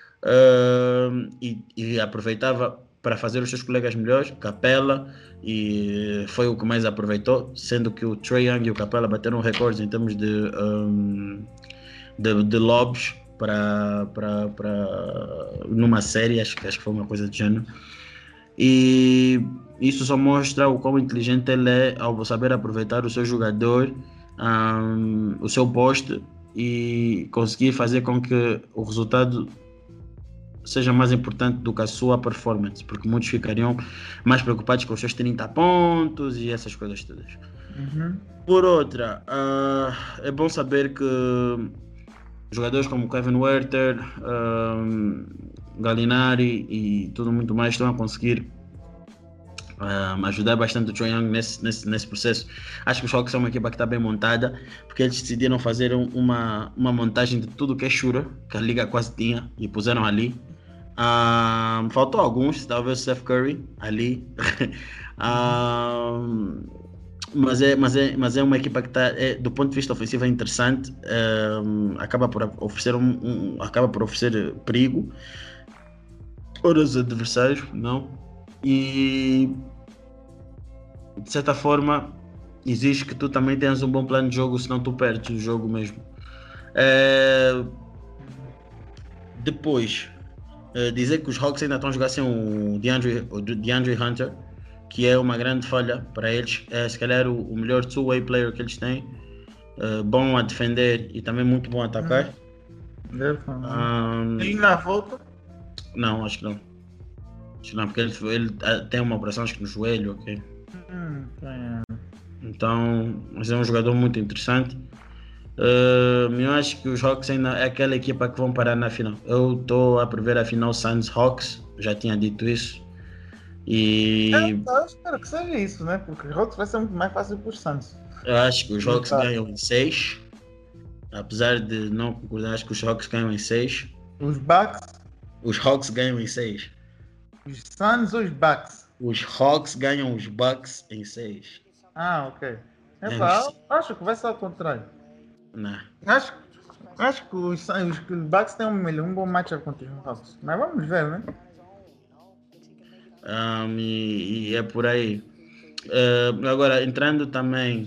E aproveitava para fazer os seus colegas melhores, Capela, e foi o que mais aproveitou, sendo que o Trae Young e o Capela bateram recordes em termos de lobs para numa série, acho que foi uma coisa do gênero. E isso só mostra o quão inteligente ele é ao saber aproveitar o seu jogador, o seu poste, e conseguir fazer com que o resultado seja mais importante do que a sua performance, porque muitos ficariam mais preocupados com os seus 30 pontos e essas coisas todas. Por outra, é bom saber que jogadores como Kevin Huerter, Gallinari e tudo muito mais estão a conseguir ajudar bastante o Trae Young nesse processo. Acho que os Hawks são uma equipa que está bem montada, porque eles decidiram fazer uma montagem de tudo que é shooter, que a liga quase tinha, e puseram ali. Faltou alguns, talvez Steph Curry ali. Mas é uma equipa que está, do ponto de vista ofensivo, é interessante. Acaba por oferecer perigo para os adversários, não? E de certa forma exige que tu também tenhas um bom plano de jogo, senão tu perdes o jogo mesmo. Depois, dizer que os Hawks ainda estão a jogar sem o DeAndre Hunter, que é uma grande falha para eles. É se calhar o melhor two-way player que eles têm, bom a defender e também muito bom a atacar. Ele na volta? Não, acho que não. Porque ele tem uma operação, acho que no joelho, ok? Então, mas é um jogador muito interessante. Eu acho que os Hawks ainda é aquela equipa que vão parar na final. Eu estou a prever a final Suns-Hawks, já tinha dito isso. E eu espero que seja isso, né? Porque os Hawks vai ser muito mais fácil para os Suns. eu acho que os Hawks ganham em 6. Apesar de não concordar, acho que os Hawks ganham em 6. Os Bucks? Os Hawks ganham em 6. Os Suns ou os Bucks? Os Hawks ganham os Bucks em 6. Ok. Acho que vai ser ao contrário. Não. Acho que os Bucks têm um bom matchup contra os Hawks. Mas vamos ver, né? E é por aí. Agora, entrando também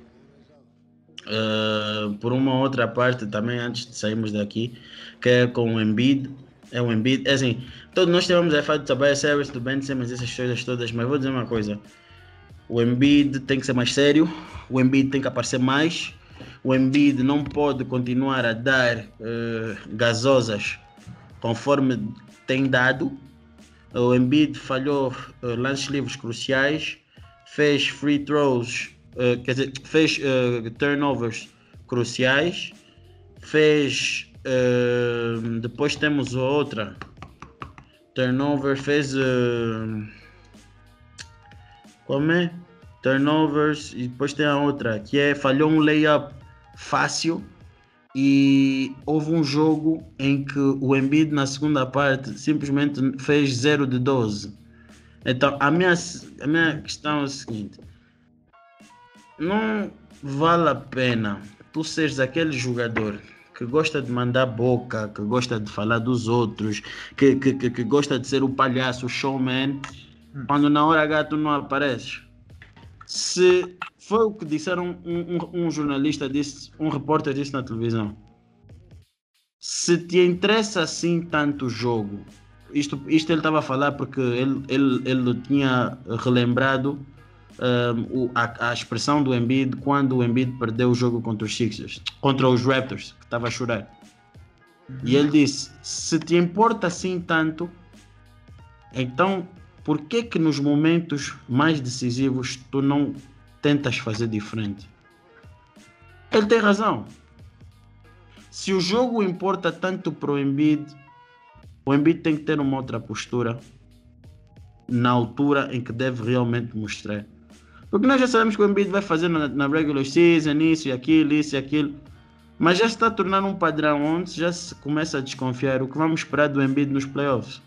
por uma outra parte, também antes de sairmos daqui, que é com o Embiid. É o Embiid, é assim, todos nós tivemos a falar de Tobias Harris, do Ben Simmons, essas coisas todas, mas vou dizer uma coisa: o Embiid tem que ser mais sério, o Embiid tem que aparecer mais, o Embiid não pode continuar a dar gasosas conforme tem dado. O Embiid falhou lances livres cruciais, fez free throws, quer dizer, fez turnovers cruciais, fez. Depois temos outra turnover, fez como é? Turnovers, e depois tem a outra que é falhou um layup fácil. E houve um jogo em que o Embiid na segunda parte simplesmente fez 0 de 12. Então a minha questão é o seguinte: não vale a pena tu seres aquele jogador que gosta de mandar boca, que gosta de falar dos outros, que gosta de ser o palhaço, o showman, quando na hora H tu não apareces. Se foi o que disseram, um jornalista disse, um repórter disse na televisão. se te interessa assim tanto o jogo, isto ele estava a falar porque ele tinha relembrado a expressão do Embiid quando o Embiid perdeu o jogo contra os Sixers, contra os Raptors, que estava a chorar. E ele disse, se te importa assim tanto, então por que nos momentos mais decisivos tu não tentas fazer diferente? Ele tem razão. Se o jogo importa tanto para o Embiid tem que ter uma outra postura na altura em que deve realmente mostrar. Porque nós já sabemos que o Embiid vai fazer na regular season isso e aquilo, mas já se está a tornar um padrão onde já se começa a desconfiar o que vamos esperar do Embiid nos playoffs.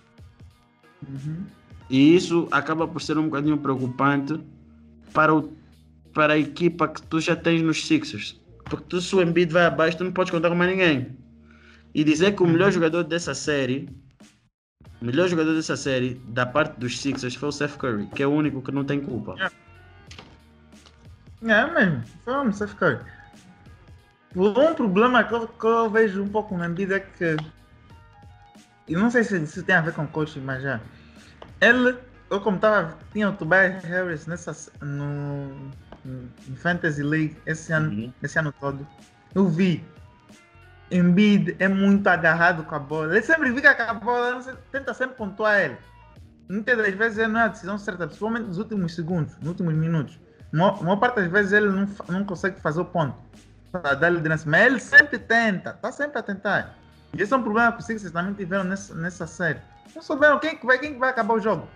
E isso acaba por ser um bocadinho preocupante para a equipa que tu já tens nos Sixers. Porque se o Embiid vai abaixo, tu não podes contar com mais ninguém. E dizer que o melhor jogador dessa série da parte dos Sixers foi o Steph Curry, que é o único que não tem culpa. É mesmo, foi o Steph Curry. Um problema que eu vejo um pouco no Embiid é que, e não sei se tem a ver com o coaching, mas já eu como tinha o Tobias Harris no Fantasy League esse ano todo, eu vi Embiid é muito agarrado com a bola, ele sempre fica com a bola, tenta sempre pontuar ele, muitas das vezes ele não é a decisão certa, principalmente nos últimos segundos, nos últimos minutos, maior parte das vezes ele não consegue fazer o ponto para dar liderança, mas ele sempre tenta, está sempre a tentar. E esse é um problema que os Sixers também tiveram nessa série. Não souberam quem vai acabar o jogo.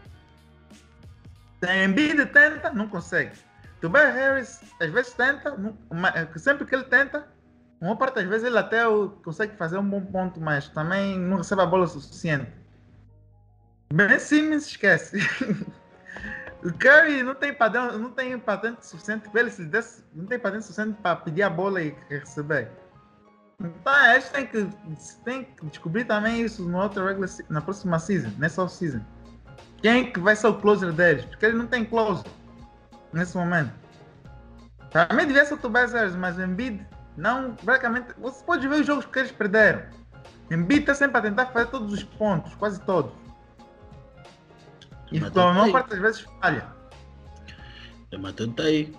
Embiid tenta, não consegue. Tobias Harris às vezes tenta, sempre que ele tenta, uma parte das vezes ele até consegue fazer um bom ponto, mas também não recebe a bola suficiente. Ben Simmons esquece. O Curry não tem patente suficiente para ele, não tem patente suficiente para pedir a bola e receber. Então, a gente tem que descobrir também isso na próxima season, nessa off-season. Quem que vai ser o closer deles? Porque ele não tem closer nesse momento. Também devia ser o Tobias Harris, mas o Embiid não, praticamente, você pode ver os jogos que eles perderam. O Embiid está sempre a tentar fazer todos os pontos, quase todos. E a maior parte das vezes falha. Mas tentei.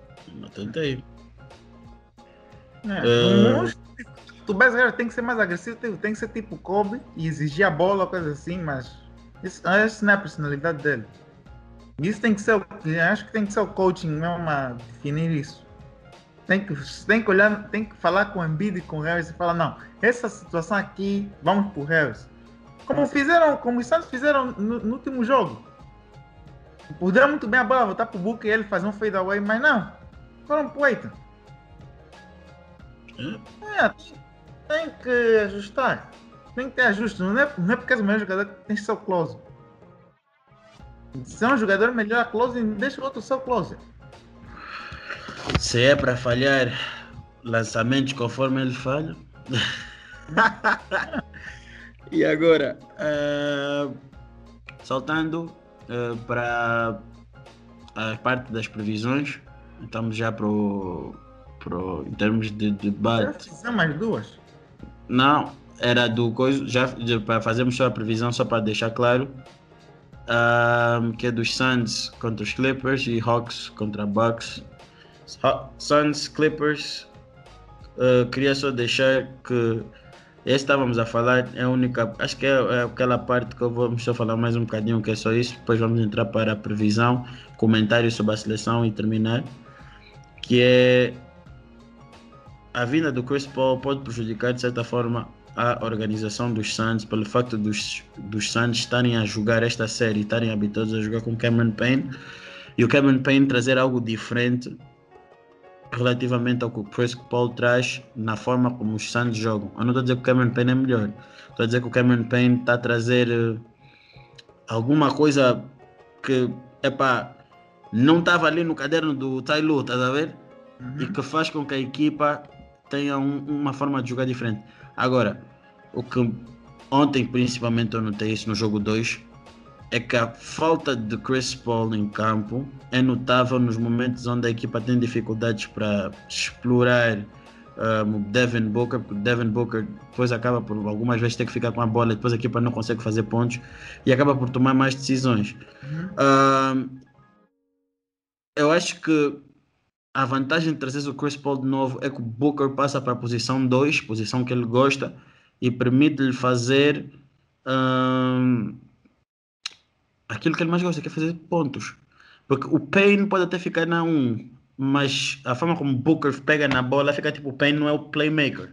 O Tobias Harris tem que ser mais agressivo, tem que ser tipo Kobe e exigir a bola, coisa assim, mas essa não é a personalidade dele. Isso tem que ser, acho que tem que ser o coaching mesmo a definir isso. Tem que olhar, tem que falar com o Embiid e com o Harris e falar, não, essa situação aqui, vamos pro Harris. Como os Suns fizeram no último jogo. Puderam muito bem a bola voltar pro Booker e ele fazer um fade away, mas não. Foram pro Aiton. Tem que ajustar. Tem que ter ajuste. Não é porque és o melhor jogador que tens que ser o closer. Se é um jogador melhor a closer, deixa o outro ser o closer. Se é para falhar lançamentos conforme ele falha. E agora, saltando para a parte das previsões, estamos já em termos de debate. Já fizemos mais duas? Não, era do coisa, para fazermos só a previsão, só para deixar claro, que é dos Suns contra os Clippers e Hawks contra Bucks. Suns, Clippers, queria só deixar que estávamos a falar, é a única, acho que é aquela parte que eu vou só falar mais um bocadinho, que é só isso, depois vamos entrar para a previsão, comentários sobre a seleção e terminar, que é a vinda do Chris Paul pode prejudicar de certa forma a organização dos Suns, pelo facto dos Suns estarem a jogar esta série, estarem habituados a jogar com Cameron Payne, e o Cameron Payne trazer algo diferente relativamente ao que o Chris Paul traz na forma como os Suns jogam. Eu não estou a dizer que o Cameron Payne é melhor, estou a dizer que o Cameron Payne está a trazer alguma coisa que, não estava ali no caderno do Ty Lue, estás a ver? E que faz com que a equipa tenha uma forma de jogar diferente. Agora, o que ontem principalmente eu notei isso no jogo 2, é que a falta de Chris Paul em campo é notável nos momentos onde a equipa tem dificuldades para explorar o Devin Booker, porque o Devin Booker depois acaba por algumas vezes ter que ficar com a bola, depois a equipa não consegue fazer pontos e acaba por tomar mais decisões. Eu acho que a vantagem de trazer o Chris Paul de novo é que o Booker passa para a posição 2, posição que ele gosta, e permite-lhe fazer aquilo que ele mais gosta, que é fazer pontos. Porque o Payne pode até ficar na 1, mas a forma como o Booker pega na bola fica tipo, o Payne não é o playmaker.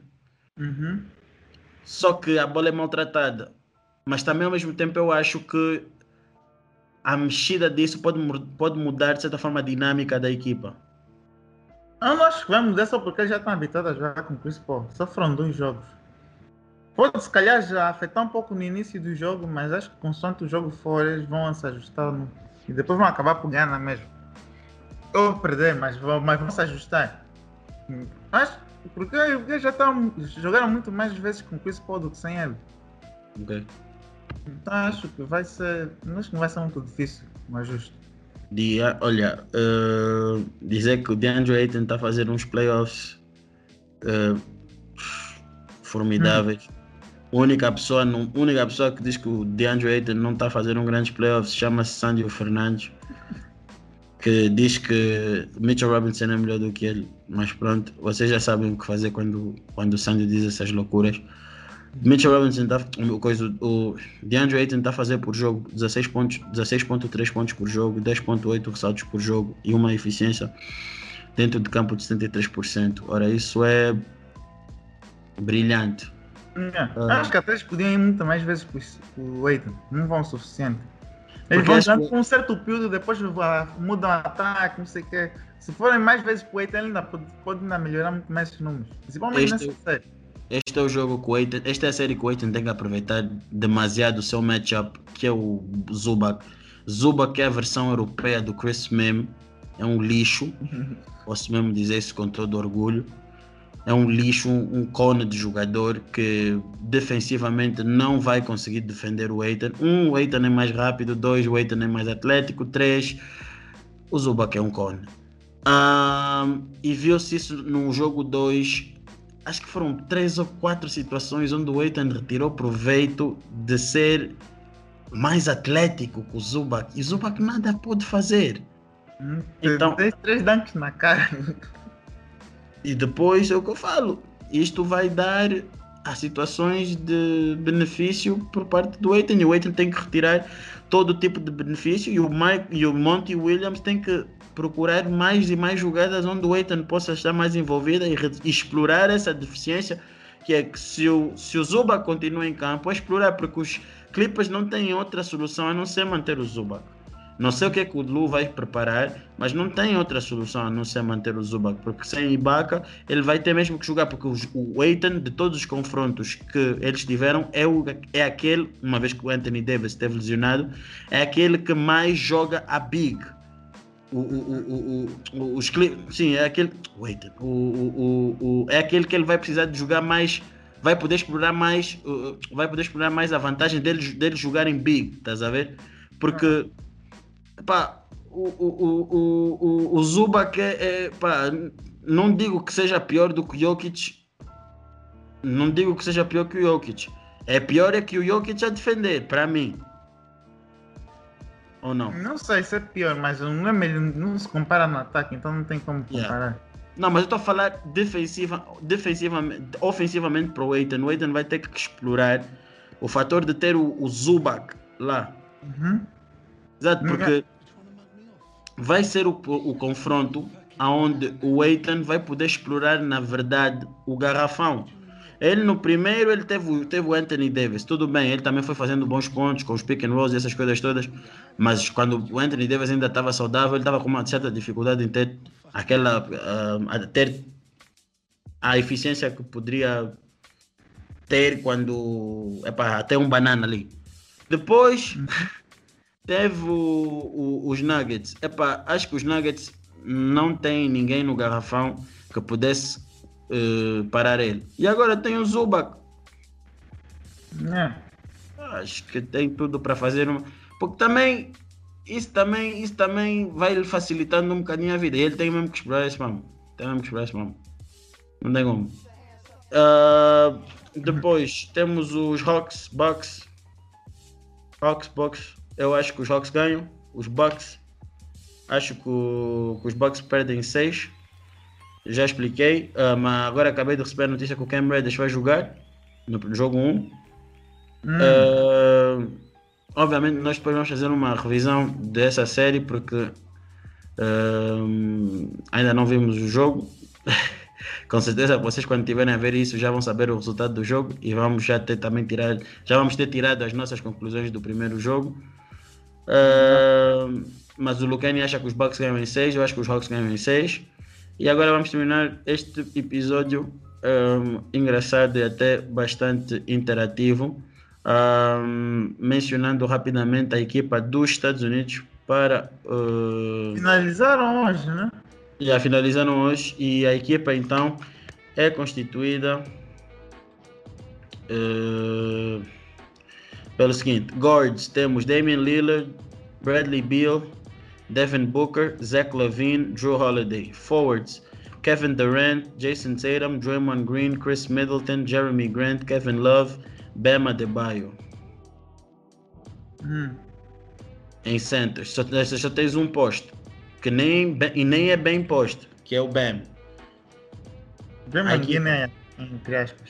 Só que a bola é maltratada. Mas também ao mesmo tempo eu acho que a mexida disso pode mudar de certa forma a dinâmica da equipa. Eu não acho que vai mudar só porque eles já estão habituados a jogar com o Chris Paul. Só foram 2 jogos. Pode se calhar já afetar um pouco no início do jogo, mas acho que consoante o jogo for, eles vão se ajustar e depois vão acabar por ganhar na mesma. Ou perder, mas vão se ajustar. Acho porque eles já jogaram muito mais vezes com o Chris Paul do que sem ele. Okay. Então acho que vai ser. Acho que não vai ser muito difícil, mas justo. Olha, dizer que o DeAndre Ayton está a fazer uns playoffs formidáveis. A única pessoa que diz que o DeAndre Ayton não está a fazer um grande playoffs chama-se Sandro Fernandes, que diz que Mitchell Robinson é melhor do que ele. Mas pronto, vocês já sabem o que fazer quando o Sandro diz essas loucuras. Mitchell Robinson o DeAndre Ayton está a fazer por jogo 16.3 pontos por jogo, 10.8 ressaltos por jogo e uma eficiência dentro de campo de 73%. Ora, isso é brilhante. Acho que até eles podiam ir muito mais vezes para o Ayton, não vão o suficiente. Eles vão jogando com um certo período, depois mudam o ataque, não sei o que. Se forem mais vezes para o Ayton, ele ainda pode melhorar muito mais os números, principalmente nessa série. Este é o jogo que o Ayton, esta é a série que o Ayton tem que aproveitar demasiado o seu matchup, que é o Zubac. Zubac é a versão europeia do Chris Mihm, é um lixo, posso mesmo dizer isso com todo orgulho. É um lixo, um cone de jogador que defensivamente não vai conseguir defender o Ayton. O Ayton é mais rápido, 2, o Ayton é mais atlético, 3, o Zubac é um cone. E viu-se isso no jogo 2. Acho que foram 3 ou 4 situações onde o Ayton retirou proveito de ser mais atlético que o Zubac. E o Zubac nada pôde fazer. Então, tem 3 dunks na cara. E depois é o que eu falo. Isto vai dar a situações de benefício por parte do Ayton. E o Ayton tem que retirar todo tipo de benefício. E o Monty Williams tem que procurar mais e mais jogadas onde o Ayton possa estar mais envolvida e explorar essa deficiência, que é que se o Zubac continua em campo, é explorar, porque os Clippers não têm outra solução a não ser manter o Zubac. Não sei o que é que o Lu vai preparar, mas não tem outra solução a não ser manter o Zubac, porque sem Ibaka ele vai ter mesmo que jogar, porque o Ayton, de todos os confrontos que eles tiveram, é aquele, uma vez que o Anthony Davis esteve lesionado, é aquele que mais joga a big. Sim, é aquele. É aquele que ele vai precisar de jogar mais, vai poder explorar mais a vantagem dele jogar em big, estás a ver? Porque pá, o Zubac pá, não digo que seja pior do que o Jokic, não digo que seja pior que o Jokic, é pior é que o Jokic a defender, para mim. Ou não? Não sei se é pior, mas não é melhor, não se compara no ataque, então não tem como comparar. Não, mas eu estou a falar ofensivamente para o Ayton. O Ayton vai ter que explorar o fator de ter o Zubac lá. Exato, porque vai ser o confronto onde o Ayton vai poder explorar, na verdade, o garrafão. Ele no primeiro ele teve o Anthony Davis, tudo bem, ele também foi fazendo bons pontos com os pick and rolls e essas coisas todas, mas quando o Anthony Davis ainda estava saudável, ele estava com uma certa dificuldade em ter ter a eficiência que poderia ter quando até um banana ali. Depois teve os Nuggets. Acho que os Nuggets não tem ninguém no garrafão que pudesse parar ele. E agora tem o Zubac. Acho que tem tudo para fazer porque também isso também vai lhe facilitando um bocadinho a vida. E ele tem mesmo que explorar esse mamo. Não tem como. Depois temos os Hawks, Bucks. Hawks, Bucks. Eu acho que os Hawks ganham. Os Bucks. Acho que os Bucks perdem 6. Já expliquei. Mas agora acabei de receber a notícia que o Cam Reddish vai jogar no jogo 1. Obviamente nós depois vamos fazer uma revisão dessa série porque ainda não vimos o jogo. Com certeza vocês quando estiverem a ver isso já vão saber o resultado do jogo e vamos já ter também tirado as nossas conclusões do primeiro jogo. Mas o Lucani acha que os Bucks ganham em 6, eu acho que os Hawks ganham em 6. E agora vamos terminar este episódio engraçado e até bastante interativo, mencionando rapidamente a equipa dos Estados Unidos para... Finalizaram hoje, né? Já finalizaram hoje e a equipa então é constituída pelo seguinte: guards temos Damian Lillard, Bradley Beal, Devin Booker, Zach LaVine, Drew Holiday. Forwards: Kevin Durant, Jason Tatum, Draymond Green, Chris Middleton, Jeremy Grant, Kevin Love, Bam Adebayo. Em centers só tens um posto que nem é bem posto, que é o Bam. Draymond Green é entre aspas.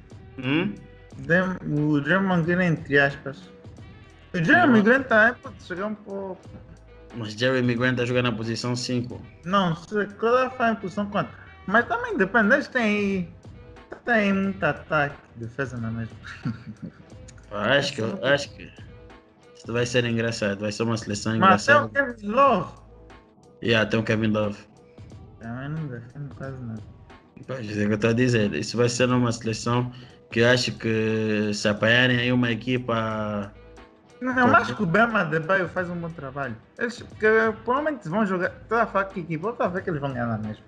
O Draymond Green é entre aspas. O Jeremy Grant também pode chegar um pouco. Mas Jeremy Grant está jogando na posição 5. Não sei qual é a posição 4. Mas também depende, eles tem muito ataque, defesa não é mesmo? Acho que isso vai ser engraçado, vai ser uma seleção mas engraçada. Mas tem o Kevin Love. Tem o Kevin Love. Também não defende quase nada. Pois é que eu estou a dizer, isso vai ser uma seleção que eu acho que se apanharem aí uma equipa... Não, acho que o Bam Adebayo faz um bom trabalho. Eles que, provavelmente vão jogar. Estou a falar que equipa, estou a ver que eles vão ganhar mesmo.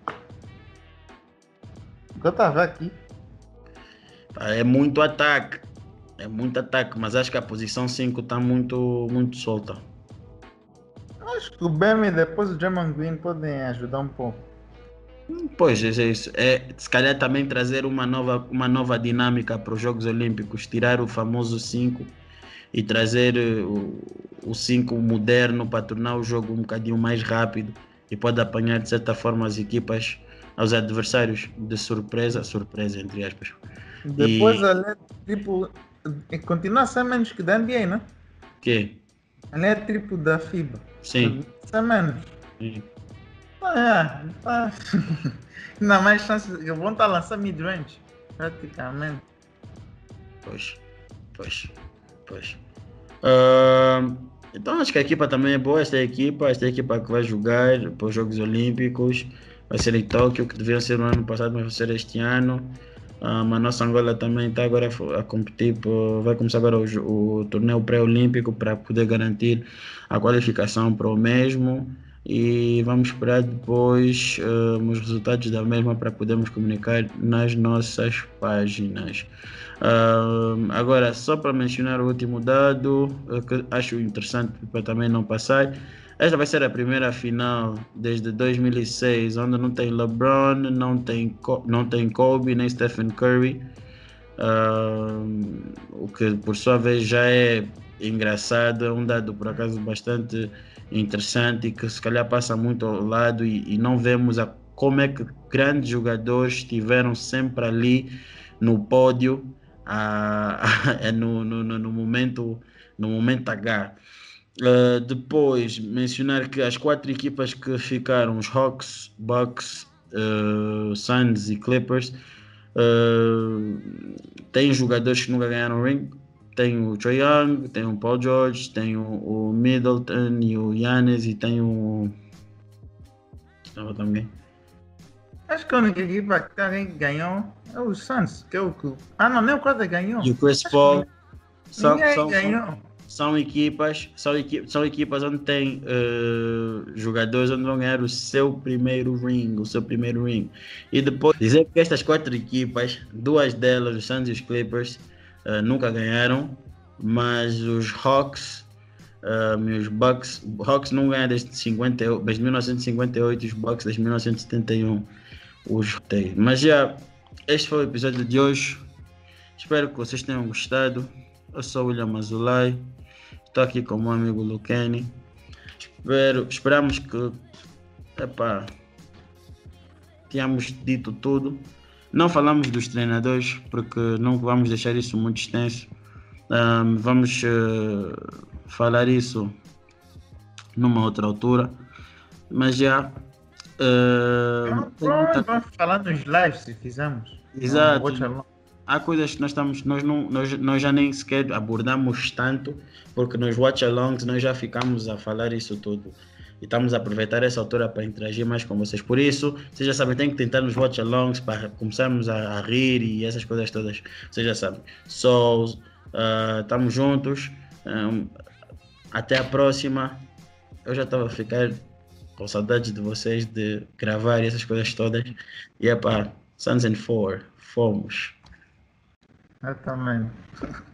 Eu estou a ver aqui. É muito ataque, mas acho que a posição 5 está muito solta. Acho que o Bam e depois o Draymond Green podem ajudar um pouco. Pois é isso. Se calhar também trazer uma nova dinâmica para os Jogos Olímpicos, tirar o famoso 5 e trazer o 5 moderno para tornar o jogo um bocadinho mais rápido e pode apanhar de certa forma as equipas, aos adversários de surpresa entre aspas. Depois ali é tipo, continua a ser menos que da NBA, né? Que? Ali é tipo da FIBA. Sim. É menos. Sim. Ainda mais chances, vão estar a lançar mid-range, praticamente. Pois. Então acho que a equipa também é boa, esta equipa que vai jogar para os Jogos Olímpicos, vai ser em Tóquio, que deviam ser no ano passado, mas vai ser este ano. A nossa Angola também está agora a competir, vai começar agora o torneio pré-olímpico para poder garantir a qualificação para o mesmo e vamos esperar depois os resultados da mesma para podermos comunicar nas nossas páginas. Agora, só para mencionar o último dado que acho interessante para também não passar, esta vai ser a primeira final desde 2006 onde não tem LeBron, não tem Kobe nem Stephen Curry, o que por sua vez já é engraçado, é um dado por acaso bastante interessante e que se calhar passa muito ao lado e não vemos como é que grandes jogadores estiveram sempre ali no pódio no momento H. Depois mencionar que as 4 equipas que ficaram, os Hawks, Bucks, Suns e Clippers, têm jogadores que nunca ganharam ring. Tem o Trae Young, tem o Paul George, tem o Middleton e o Giannis e tem o... Estava também. Acho que a única equipa que ganhou é o Suns, que é o que... não, nem o Crowder ganhou. E o Chris Paul. Ninguém ganhou. São equipas onde tem jogadores onde vão ganhar o seu primeiro ring. E depois dizer que estas 4 equipas, 2 delas, os Suns e os Clippers, nunca ganharam, mas os Hawks e os Bucks não ganham desde 1958 e os Bucks desde 1971. os roteiros. Mas já, este foi o episódio de hoje. Espero que vocês tenham gostado. Eu sou o William Azulay. Estou aqui com o meu amigo Lucani. Esperamos que tenhamos dito tudo. Não falamos dos treinadores, porque não vamos deixar isso muito extenso. Vamos falar isso numa outra altura. Mas já... Vamos falar nos lives se fizermos. Exato. Há coisas que nós já nem sequer abordamos tanto, porque nos watch-alongs nós já ficamos a falar isso tudo. E estamos a aproveitar essa altura para interagir mais com vocês. Por isso, vocês já sabem, tem que tentar nos watch-alongs para começarmos a rir e essas coisas todas. Vocês já sabem. Estamos juntos. Até a próxima. Eu já estava a ficar com saudades de vocês, de gravar e essas coisas todas. E Sons and Four, fomos. Eu também.